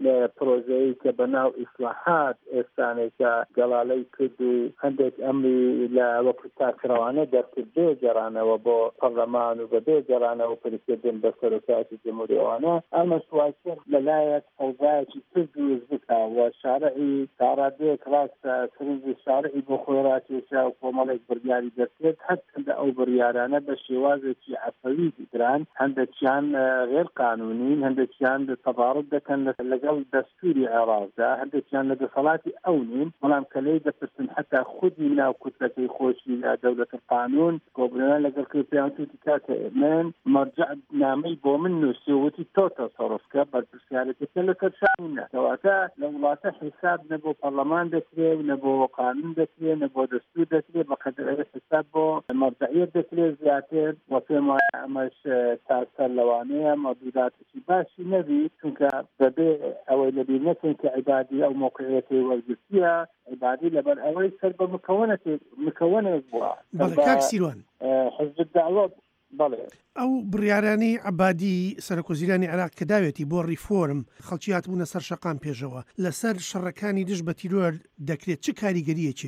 پرۆژەیە کە بەناو ئیسلاحات ئێستانێکە گەڵالەی کرد و هەندێک ئەمری لە وەکو تاکراوانە دەرکرد بێ گەڕانەوە بۆ پەرلەمان و بە جارانەوە پرسیدن بە سەرۆکاتی جمهوریەوانە ئەمە سوالکر لەلایەک فەوزایەکی کرد و بکە و شارعی تاڕادەیەک ڕاستە سرنجی شارعی بۆ خۆی ڕاکێشا و کۆمەڵێک بڕیاری دەکرێت هەرچەندە ئەو بڕیارانە بە شێوازێکی عەفەوی دیگران هەندێکیان غێر قانونین هەندێکیان تەباڕد دەکەن لەگەڵ دەستوری عێراقدا هەندێکیان لە دەسەڵاتی ئەو نین بەڵام کە لێی دەپرسن حتا خودی ناو کوتلەکەی خۆشی لە دەولەتی قانون کۆبرێنە لەگەڵ کەپیان توتی کاتە من مرجع نامەی بۆ من نووسیوتی تۆ تەسەڕفکە بەرپرسیارەکەکە لە کەرشانینە کەواتە لە وڵاتە حساب نە بۆ پەرلەمان دەکرێت نە بۆ قانون دەکرێت نە بۆ دەستور دەکرێت بەقەدر حساب بۆ مەرجعیەت دەکرێت زیاتر و پێم وایە ئەمەش تاسەر لەوانەیە مەدوداتێکی باشی نەبی چونکە بەبێ ئەوەی لەبیر نەکەین کە عیبادی ئەو موقعیەتی وەرگرتیە عیبادی لەبەر ئەوەی سەر بە مکەوەنێک بووە کاک سیروان حزب الدعوە ئەو بڕیارانی عەبادی سەرۆکوەزیرانی عێراق کە داوێتی بۆ ریفۆرم خەڵکی هاتبوونە سەر شەقام پێشەوە لەسەر شەڕەکانی دژ بە تیرۆر دەکرێت چه کاریگەریەکی بێت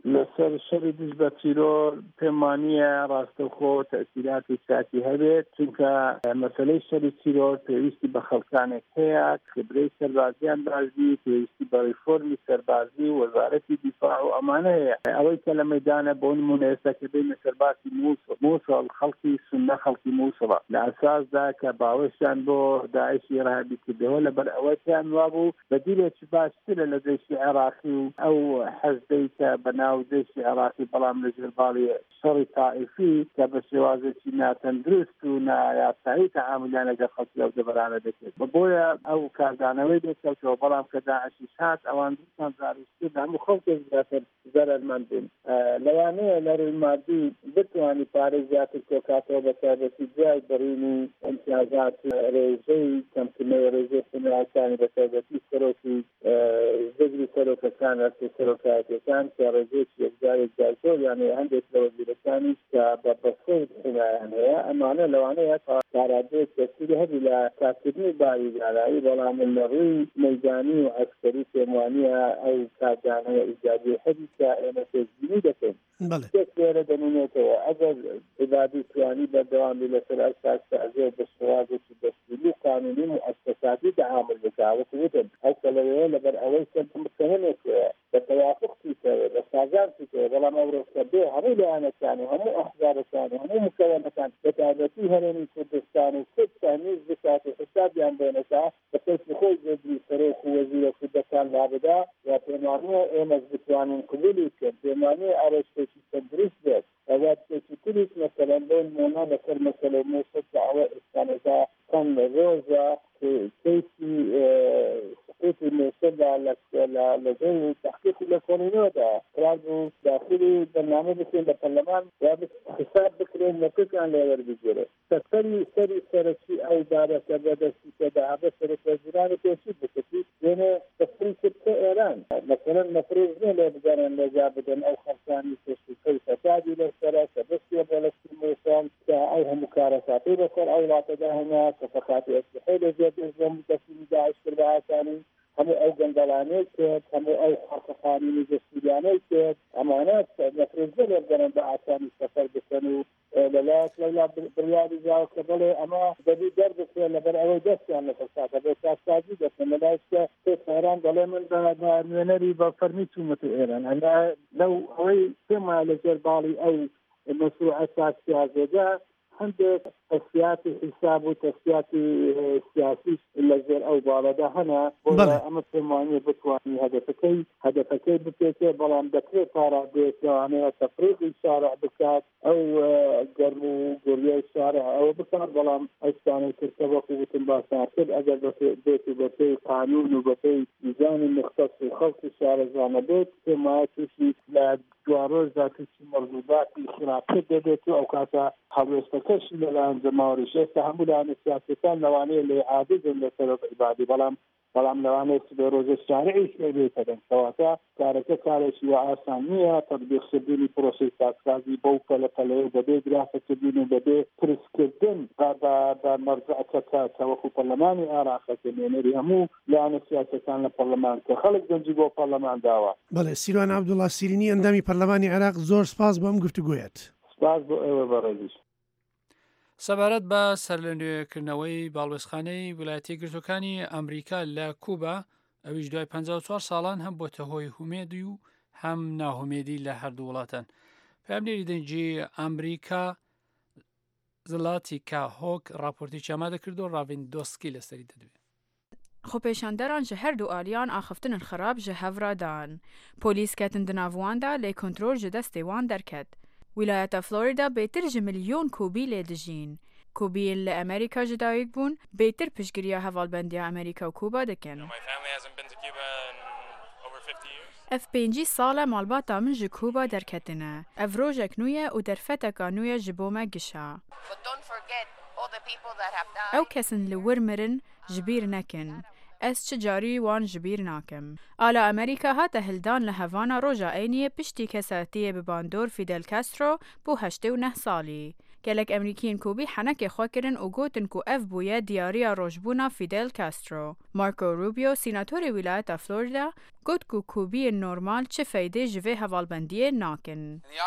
لەسەر شەڕی دژ بە تیرۆر پێمانیە ڕاستەوخۆ تەسیراتی ساتی هەبێت چونکە مەسەلەی شەڕی تیرۆر پێویستی بە خەڵکانێک هەیە خبرەی سەربازیان باشبی پێویستی بە ریفۆرمی سەربازی و وەزارەتی دیفاع و ئەمانە هەیە ئەوەی کە لە مەیدانە بۆ نمونە ئێستا کە بینە سەرباسی مووسڵ خەڵکی سونە خەڵکی مووسڵە لە ئەساسدا کە باوەشیان بۆ داعشی ڕاهبی کردەوە لەبەر ئەوەیان وابوو بەدیلێکی باشترە لە دەشتی عێراقی و ئەو حەزدەی کە بەناو دەشتی عێراقی بەڵام لەژێر باڵی شەڕی تائیفی کە بە شێوازێکی ناتەندروست و نایاسایی تەعاملیان لەگەڵ خەڵکی لەو دەبەرانە دەکرێت بۆیە ئەو کاردانەوەی دەکەوتەوە بەڵام کە داعشی هات ئەوان دوستان زاریشتر هەموو خەڵکێک زیاتر زەرمەند بوون لەوانەیە لە ڕووی مادی بتوانی پارەی زیاتر کۆکاتەوە بە تایبەتی جای بەڕین و ئەمتیازات ڕێژەی کەمکردنەوەی ڕێژەی خونەوەکانی بە تایبەتی سەرۆکی زەگری سەرۆکەکان ئەرکی سەرۆکایەتەکان کە ڕێژەیەکی یەکجارێک جایزۆر یانێ هەندێک لە وەزیرەکانیش کە بە بەخۆی حمایان هەیە ئەمانە لەوانەیە کارادێک دەستوری هەبی لە کارکردنی باوی دارایی بەڵام لە ڕووی مەیدانی و عەسکەری پێموانیە ئەو کاردانەیە ئیجادی هەبی کە ئێمە پێشبینی دەکەین لێرە دەمێنێتەوە ئەگەر عبادی توانی بەردەوامی لەسەر ئەساسازێ بە شێوازێکی دەستوری و قانونی و ئەساساتی تەعامل بکاوەکو وتن ئەو کەلەوەیە لەبەر ئەوەی سەرمتەهمێکەیە بە تەوافقتیتەوە بە سازانتیتەوە بەڵام ئەو ڕۆژکە بێ هەموو لایەنەکان و هەموو ئەحزابەکان و هەموو مکەوەنەکان بە تایبەتی هەرێمی کوردستان و کوردستانی بکات و حسابیان بێنەکە بە پێی خۆی زەدری سەرۆک و وەزیرە کوردەکان رابدا یا پێمانیە ئێمەش بتوانین قبولی بکەین پێمانیە ئاڕێژتێکی تەندروست بێت ئەوە شتێکی تریش مەسەلەن بۆ نمونە لەسەر مەسەلەی مووسڵ کە ئەوە ئێستانەکە کەم ڕۆژە کەیسی سقوطی مووسڵدا لەژێر تحقیق لە کۆنینەوەدا قرار بوو داخلی بەرنامە بکرێن لە پەرلەمان یا حساب بکرێن نەکەکان لێوەربگیرێت سەری سەرەکی ئەو بابەتە بەدەستی کە داهابە سەرۆکوەزیرانی پێشی بکردی وێنێ تەفریق کە ئێران مەسەلەن مەفرۆز نیە لێ بگەڕێن لەجا بدەن ئەو خەڵکانی پێشتەکەی فەسادی لەسەرە کە بەستیە بۆ لەستی مووسڵ کە ئەو هەموو کارەساتی بەسەر ئەو وڵاتەدا هەنا کە فەقاتی ئەسلحەی لەجێ دەستڵەم دەستی داعش کرد بە ئاسانی هەموو ئەو گەندەڵانەی کرد هەموو ئەو خاقەخانینی دەستوریانەی کرد ئەمانەت مەفرۆزە لێ بگەڕێن بە ئاسانی سەفەر بکەن و لەلایەک لەیلا بڕیاری جاوە کە بڵێ ئەمە دەبی دەربکرێن لەبەر ئەوەی دەستیان لە فەسادە بۆ کاسازی دەکەن لەلایەکە تێسەران دەڵێ من بە نوێنەری بە فەرمی چوومەتە ئێران ئەمە لەو ئەوەی پێما لەژێر باڵی ئەو مەشروع سیاسیێدا هەندێک تەسیاتی حساب و تەسیاتی سیاسی لەژێر ئەو باڵەدا هەنا بۆ ئەمە پێمانیە بتوانی هەدەفەکەی بپێتێ بەڵام دەکرێت پارا بێت لەوانەیە تەفریقی شارع بکات ئەو گەرم و گوریای شارع ئەوە بکات بەڵام ئەستانەی کردکە وەکو وتم باساکرد ئەگەر بێت و بەپێی قانون و بەپێی میزانی مختص و خەڵکی شارەزانە بێت پێمایە تووشی لە دوارۆژدا تووشی مەردووداتی خراپتر دەبێت و ئەو کاتە هەڵوێستەکەشی لەلایەن جەماوەریش ئێستا هەموو لایەنە سیاسەکان لەوانەیە لێ عاجزن لەسەر عیبادی بەڵام لەوانەیە بە ڕۆژە شارعی شێبێتەدەن کەواتە کارەکە کارێکی وە ئاسان نییە تەطبیقکردنی پرۆسەی سازسازی بەو پەلەپەلەیە بەبێ گرافەکردن و بەبێ پرسکردن بە مەرجەعەکە کە وەکو پەرلەمانی عێراقەکە نوێنەری هەموو لایەنە سیاسەکان لە پەرلەمان کە خەڵک دەنجی بۆ پەرلەمان داوە. بەڵێ سیروان عەبدوڵڵا سیرینی ئەندامی پەرلەمانی عێراق زۆر سپاس بۆ ئەم گفتوگۆیەت. سپاس بۆ ئێوە بەڕێزیش. سەبارەت بە سەرلەنوێکردنەوەی باڵوێزخانەی ویلایەتە یەکگرتووەکانی ئەمریکا لە کوبا ئەویش دوای 54 ساڵان هەم بۆتە هۆی هومێدی و هەم ناهومێدی لە هەردوو وڵاتان. پامنێری دەنجی ئەمریکا زڵاتی کاهۆک راپۆرتی چاما دەکرد و ڕاڤیندۆسکی لەسەری دەدوێت. خۆپێشاندەران ji her du aliyan axiftinên xirab ji hevra dan. Polîs ketin di nav wan da lê kontrol ji destê wan derket. Wilayeta Florida bêtir ji milyon kubî lê dijîn. Kubiyên li Amerîka ji dayîk bûn, bêtir piştgiriya hevalbendiya Amerîka û Kuba dikin. Ev 5 sal e malbata min ji Kuba derketine. Ev rojek nû ye û derfeteka nû ye ji bo me gişa. Ew kesin li wir mirin ji bîr nekin. Ez çi carî wan ji bîr nakim. Ala Amerîka hate hildan li hevana roja eyniyê piştî kesatiyê bi bandor Fidel Castro bû 89 salî. گەلێک ئەمریکیین کوبی حەنەکێ خۆکردن و گوتن و ئەف بوویە دیاریە ڕۆژبوونا فیدل کاسترۆ. مارکۆ روبیۆ سیناتۆری ویلایەتە فلۆریدا گوت و کوبی نۆرمال چه فەیدەی ji vê hevalbendiyê nakin.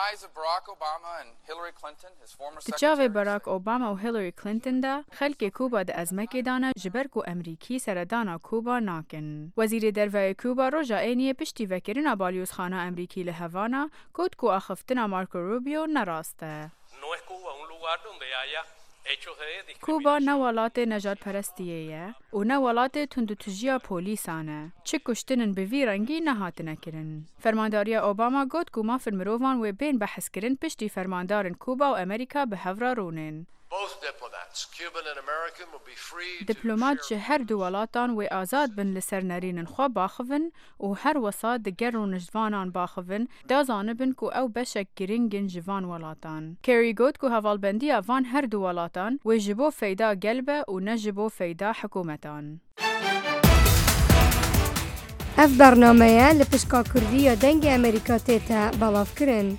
Di çavê Barack Obama û Hillary Clinton de xelkê Kuba di ezmekê dane ji ber ku Emerîkî seredana Kuba nakin. Wezîrê derveyê Kuba roja êniyê piştî vekirina balyozxana Emerîkî li Havana got ku axiftina Marco Rubio nerast e. کوبا نه ولات نجات پرستیه و نه ولات تندوتجیا پولیسانه چه کشتنن به وی رنگی نهاتنه کرن. فرمانداری اوباما گفت که ما فرمروان و بین بحث کرن پشتی فرماندارن کوبا و امریکا به هفرا رونن. دیپلمات جه هر دو ولاتان و آزاد بن لسر نرینن خواه باخون و هر وسط دگر و نجوانان باخون دازانه بن که او بشک گرینگن جوان ولاتان. کری گوت که حوالبندی اوان هر دو ولاتان و جبو فیدا گلبه و نجبو فیدا حکومتان. اف برنامه لپشکا کردی دنگ امریکا تیتا بلاف کرن.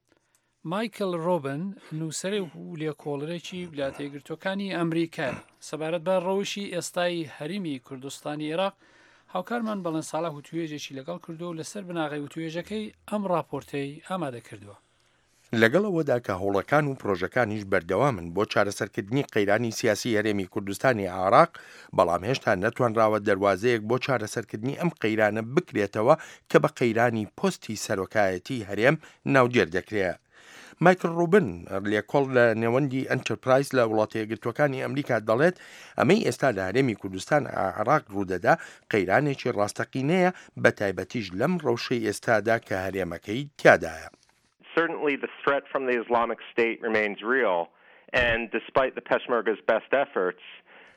مایکل ڕۆبن نووسەرێ و لێکۆڵەرێکی ویلایەتە یەکگرتووەکانی ئەمریکای سەبارەت بە ڕەوشی ئێستای هەریمی کوردستانی عێراق هاوکارمان بەڵێن ساڵە وتوێژێکی لەگەڵ کردو و لەسەر بناغی وتوێژەکەی ئەم راپۆرتەی ئامادە کردووە. لەگەڵەوەدا کە هەوڵەکان و پرۆژەکانیش بەردەوامن بۆ چارەسەرکردنی قەیرانی سیاسی هەرێمی کوردستانی عێراق بەڵام هێشتا نەتوانراوە دەواازەیەک بۆ چارەسەرکردنی ئەم قەیرانە بکرێتەوە کە بە قەیرانی پۆستی سەرۆکایەتی هەرێم ناودێر دەکرێت. مایکل ڕوبن لێکۆڵ لە نێوەندی ئەنتەرپرایز لە وڵاتە یەکگرتووەکانی ئەمریکا دەڵێت ئەمەی ئێستا لە هەرێمی کوردستان عێراق ڕوودەدا قەیرانێکی ڕاستەقینەیە بە تایبەتیش لەم ڕەوشەی ئێستادا کە هەرێمەکەی تیادایە. Certainly the threat from the Islamic State remains real and despite the Peshmerga's best efforts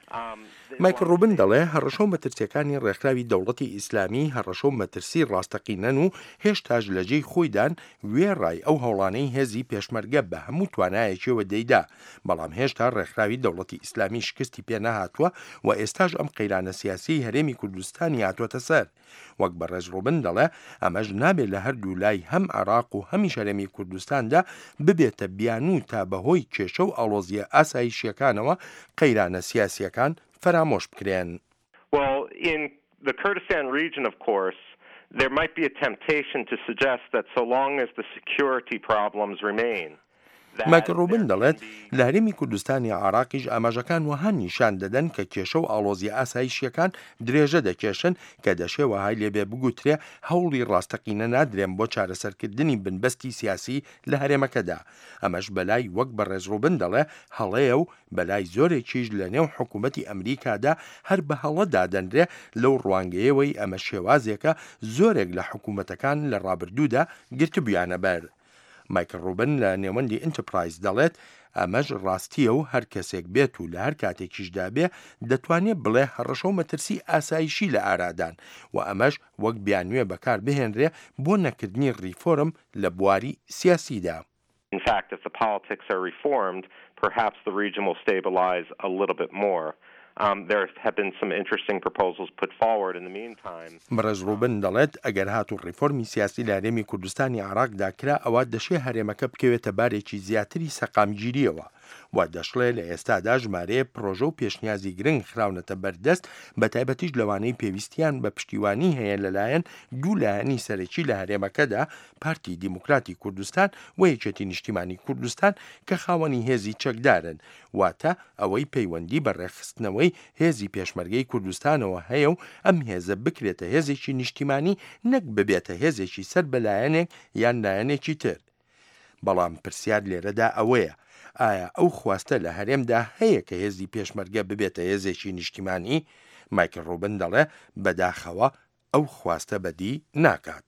مایکل ڕوبن دەڵێ هەڕەشە و مەترسیەکانی ڕێکخراوی دەوڵەتی ئیسلامی هەڕەشە و مەترسی ڕاستەقینەن و هێشتاش لە جێی خۆیدان وێڕای ئەو هەوڵانەی هێزی پێشمەرگە بە هەموو توانایەکیەوە دەیدا بەڵام هێشتا ڕێکخراوی دەوڵەتی ئیسلامی شکستی پێ نەهاتووە و ئێستاش ئەم قەیرانە سیاسی هەرێمی کوردستانی هاتووەتە سەر. وەک بەڕێز ڕوبن دەڵێ ئەمەش نابێت لە هەردوو لای هەم عێراق و هەمی هەرێمی کوردستاندا ببێتە بیانوو تا بەهۆی کێشە و ئاڵۆزیە ئاسایشیەکانەوە قەیرانە سیاسیەکان فرامۆش بکرێن. Well, in the Kurdistan region, of course, there might be a temptation to suggest that so long as the security problems remain. مایکل ڕوبن دەڵێت لە هەرێمی کوردستانی عێراقیش ئاماژەکان وەها نیشان دەدەن کە کێشە و ئاڵۆزی ئاسایشیەکان درێژە دەکێشن کە دەشێوە های لێبێ بگوترێ هەوڵی ڕاستەقینە نادرێن بۆ چارەسەرکردنی بنبەستی سیاسی لە هەرێمەکەدا. ئەمەش بەلای وەک بەڕێز ڕوبن دەڵێ هەڵەیە و بەلای زۆرێکیش لە نێو حکوومەتی ئەمریکادا هەر بە هەڵەدا دەنرێ لەو ڕوانگەیەوەی ئەمە شێوازێکە زۆرێک لە حکوومەتەکان لە ڕابردوودا گرتبوویانە بەر. مایکل ڕوبن لە نێوەندی ئەنتەرپرایز دەڵێت ئەمەش ڕاستیە و هەر کەسێک بێت و لە هەر کاتێکیشدا بێ دەتوانێت بڵێ هەڕەشە و مەترسی ئاسایشی لە ئارادان و ئەمەش وەک بیانوێ بەکار بهێنرێ بۆ نەکردنی ریفۆرم لە بواری سیاسیدا. In fact, if the politics are reformed, perhaps the region will stabilize a little bit more. There have been some interesting proposals put forward in the meantime. بەڕێز ڕوبن دەڵێت ئەگەر هاتوو ڕیفۆرمی سیاسی لە هەرێمی کوردستانی عێراقدا کرا ئەوە دەشێ هەرێمەکە بکەوێتە بارێکی زیاتری سەقامگیریەوە و دەشڵێ لە ئێستادا ژمارەیە پرۆژە و پێشنیازی گرنگ خراونەتە بەردەست بە تایبەتیش لەوانەی پێویستیان بە پشتیوانی هەیە لەلایەن دوو لایەنی سەرەکی لە هەرێمەکەدا پارتی دیموکراتی کوردستان و یەکێتی نیشتیمانی کوردستان کە خاوەنی هێزی چەکدارن واتە ئەوەی پەیوەندی بە ڕێخستنەوەی هێزی پێشمەرگەی کوردستانەوە هەیە و ئەم هێزە بکرێتە هێزێکی نیشتیمانی نەک ببێتە هێزێکی سەر بەلایەنێک یان لایەنێکی تر. بەڵام پرسیار لێرەدا ئەوەیە ئایا ئەو خواستە لە هەرێمدا هەیە کە هێزی پێشمەرگە ببێتە هێزێکی نیشتیمانی؟ مایکل ڕوبن دەڵێ بەداخەوە ئەو خواستە بەدی ناکات.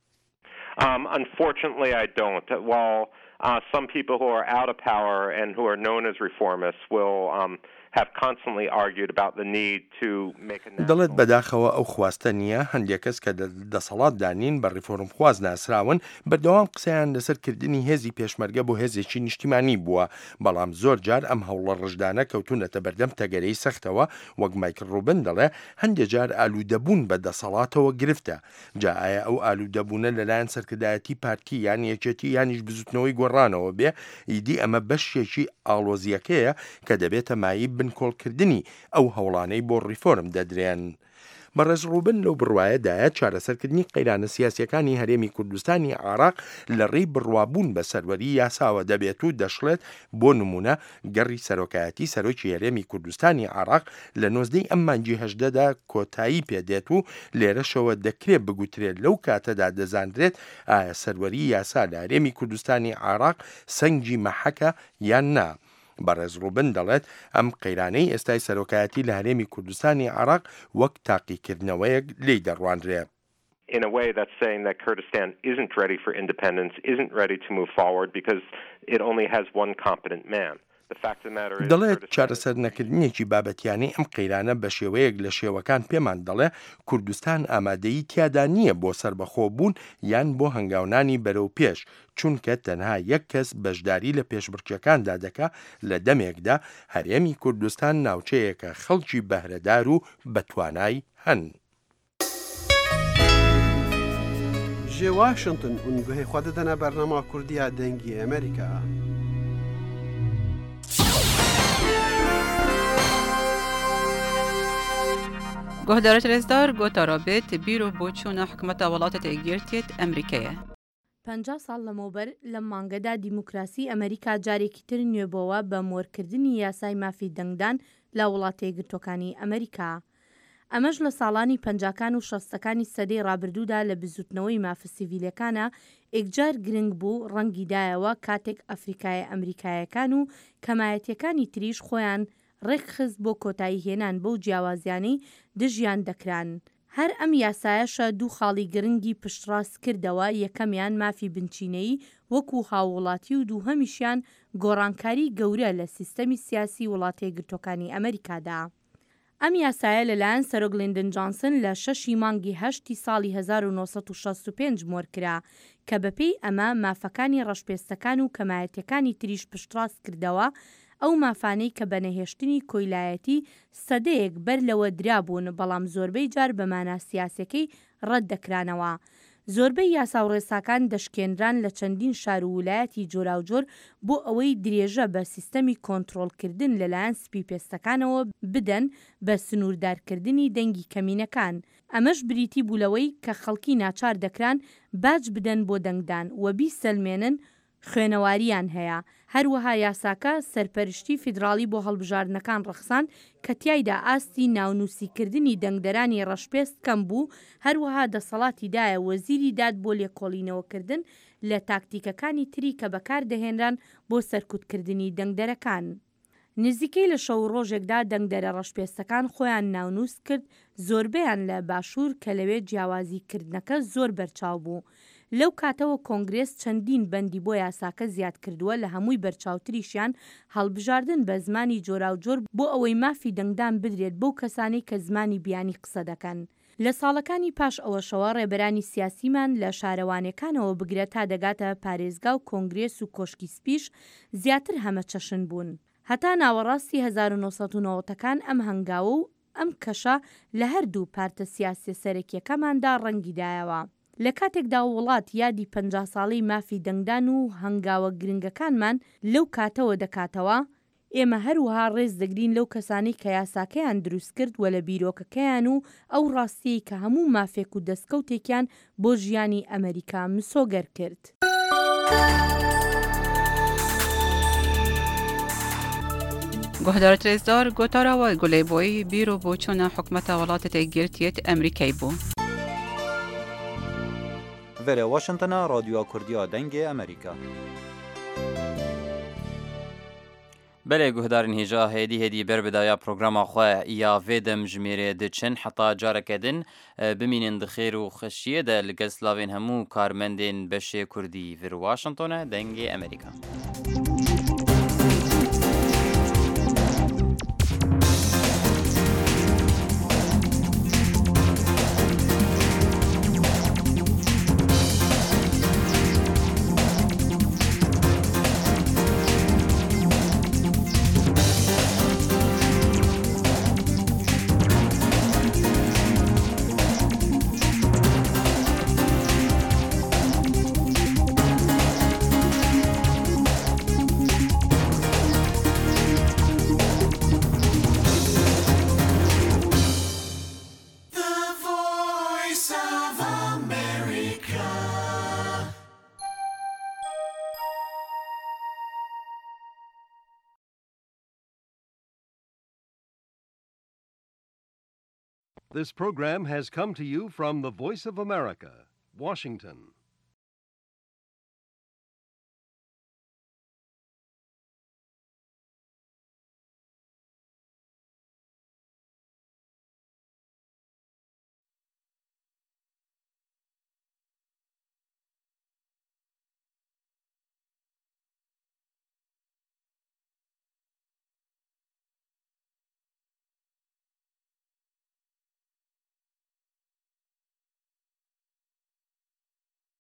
Unfortunately, I don't. While some people who are out of power and who are known as reformists will have constantly argued about the need to make a دەڵێت بەداخەوە ئەو خواستە نییە هەندێک کەس کە دەسەڵات دانین بە ڕیفۆرم خواز ناسراون بەردەوام قسەیان لەسەرکردنی هێزی پێشمەرگە بۆ هێزێکی نیشتیمانی بووە بەڵام زۆر جار ئەم هەوڵە ڕژدانە کەوتونەتە بەردەم تەگەرەی سەختەوە وەک مایکل ڕوبن دەڵێ هەندێک جار ئالوودەبوون بە دەسەڵاتەوە گرفتە جا ئایا ئەو ئالوودەبوونە لەلایەن سەرکردایەتی پارتی یان یەکێتی یانیش بزوتنەوەی گۆڕانەوە بێ ئیدی ئەمە بەشێکی ئاڵۆزیەکەیە کە دەبێتە مایی بنکۆڵکردنی ئەو هەوڵانەی بۆ ڕیفۆرم دەدرێن. بەڕێز ڕوبن لەو بڕوایەدایە چارەسەرکردنی قەیرانە سیاسیەکانی هەرێمی کوردستانی عێراق لە ڕێی بڕوابوون بە سەروەری یاساوە دەبێت و دەشڵێت بۆ نمونە گەڕی سەرۆکایەتی سەرۆکی هەرێمی کوردستانی عێراق لە 19 ئەم مانگی 18دا کۆتایی پێدێت و لێرەشەوە دەکرێت بگوترێت لەو کاتەدا دەزانرێت ئایا سەروەری یاسا لە هەرێمی کوردستانی عێراق سەنگی مەحەکە یان نا. بەڕێز ڕوبن دەڵێت ئەم قەیرانەی ئێستای سەرۆکایەتی لە هەرێمی کوردستانی عێراق وەک تاقیکردنەوەیەک لێی دەڕوانرێت. In a way that's saying that Kurdistan isn't ready for independence, isn't ready to move forward because it only has one competent man. دەڵێت چارەسەر نەکردنیەکی بابەتیانەی ئەم قەیرانە بە شێوەیەک لە شێوەکان پێمان دەڵێ کوردستان ئامادەیی تیادا نییە بۆ سربەخۆبوون یان بۆ هەنگاونانی بەرەو پێش چونکە تەنها یەک کەس بەشداری لە پێشبڕکێکاندا دەکا لە دەمێکدا هەرێمی کوردستان ناوچەیەکە خەڵکی بەهرەدار و بەتوانای هەن. ji Washington û guhê xwe didine bernama Kurdiya dengê Amerîka. گهدارت رزدار گوتا رابط بیرو بۆچوونە حکومەتە وڵاتە تێگیرتێت ئەمریکایە. 50 ساڵ لەمەوبەر لە مانگەدا دیموکراسی ئەمریکا جارێکی تر نوێبەوە بە مۆرکردنی یاسای مافی دەنگدان لە وڵاتە یەکگرتوەکانی ئەمریکا. ئەمەش لە ساڵانی 50کان و 60ەکانی سەدەی ڕابردوودا لە بزوتنەوەی مافە سیڤیلەکانە ئێکجار گرنگ بوو ڕەنگیدایەوە کاتێک ئەفریقای ئەمریکایەکان و کەمایەتیەکانی تریش خۆیان ڕێکخست بۆ کۆتایی هێنان بەو جیاوازیانەی دژیان دەکران. هەر ئەم یاسایەشە دوو خاڵی گرنگی پشتڕاست کردەوە یەکەمیان مافی بنچینەی وەکو هاوڵاتی و دووهەمیشیان گۆڕانکاری گەورە لە سیستەمی سیاسی وڵاتە یەکگرتوەکانی ئەمریکادا. ئەم یاسایە لەلایەن سەرۆک لیندن جانسن لە 6 مانگی 8 ساڵی 1965 مۆرکرا کە بەپێی ئەمە مافەکانی ڕەشپێستەکان و کەمایەتەکانی تریش پشتڕاست کردەوە ئەو مافانەی کە بەنەهێشتنی کۆیلایەتی سەدەیەک بەر لەوە درابوون بەڵام زۆربەی جار بە مانا سیاسەکەی ڕەت دەکرانەوە. زۆربەی یاسا و ڕێساکان دەشکێنران لە چەندین شار و ویلایەتی جۆراوجۆر بۆ ئەوەی درێژە بە سیستەمی کۆنتڕۆڵکردن لەلایەن سپی پێستەکانەوە بدەن بە سنووردارکردنی دەنگی کەمینەکان. ئەمەش بریتی بوولەوەی کە خەڵکی ناچار دەکران باج بدەن بۆ دەنگدان و بیسەلمێنن خوێنەواریان هەیە. هەروەها یاساکە سەرپەرشتی فیدراڵی بۆ هەڵبژاردنەکان ڕەخسان کە تیایدا ئاستی ناونووسیکردنی دەنگدەرانی ڕەشپێست کەم بوو هەروەها دەسەڵاتیدایە وەزیری داد بۆ لێکۆڵینەوەکردن لە تاکتیکەکانی تری کە بەکار دەهێنران بۆ سەرکوتکردنی دەنگدەرەکان. نزیکەی لە شەو ڕۆژێکدا دەنگدەرە ڕەشپێستەکان خۆیان ناونووس کرد زۆربیان لە باشوور کە لەوێ جیاوازیکردنەکە زۆر بەرچاو بوو. لەو کاتەوە کۆنگرێس چەندین بەندی بۆ یاساکە زیاد کردووە لە هەمووی بەرچاوتریشیان هەڵبژاردن بە زمانی جۆراوجۆر بۆ ئەوەی مافی دەنگدان بدرێت بەو کەسانی کە زمانی بیانی قسە دەکەن. لە ساڵەکانی پاش ئەوەشەوە ڕێبەرانی سیاسیمان لە شارەوانەکانەوە بگرێت تا دەگاتە پارێزگا و کۆنگرێس و کۆشکی سپیش زیاتر هەمە چەشن بوون. هەتا ناوەڕاستی 1990ەکان ئەم هەنگاوە و ئەم کەشە لە هەردوو پارتە سیاسی سەرەکیەکەماندا ڕەنگیدایەوە. لە کاتێکدا وڵات یادی 50 ساڵی مافی دەنگدان و هەنگاوە گرنگەکانمان لەو کاتەوە دەکاتەوە ئێمە هەروەها ڕێز دەگرین لەو کەسانی کە یاساکەیان دروست کرد و لە بیرۆکەکەیان و ئەو ڕاستی کە هەموو مافێک و دەستکەوتێکیان بۆ ژیانی ئەمریکا مسۆگەر کرد. گهدارت رزدار گۆتاراوە گولەیبۆی بیرۆ بۆچوونە حکومەتە وڵاتە تێگیرتێت ئەمریکای بوو. Vere Washington'a Radyoya Kurdiya Dengê Amerîka. Belê guhdarên hêja hêdî berbedaya programa xwe ya vê dem ji mêrê diçin heta careke din bimînin di xêr û xweşiyê de li gel slavên hemû karmendên beşê Kurdî vir Washington'a Dengê Amerîka. This program has come to you from the Voice of America, Washington.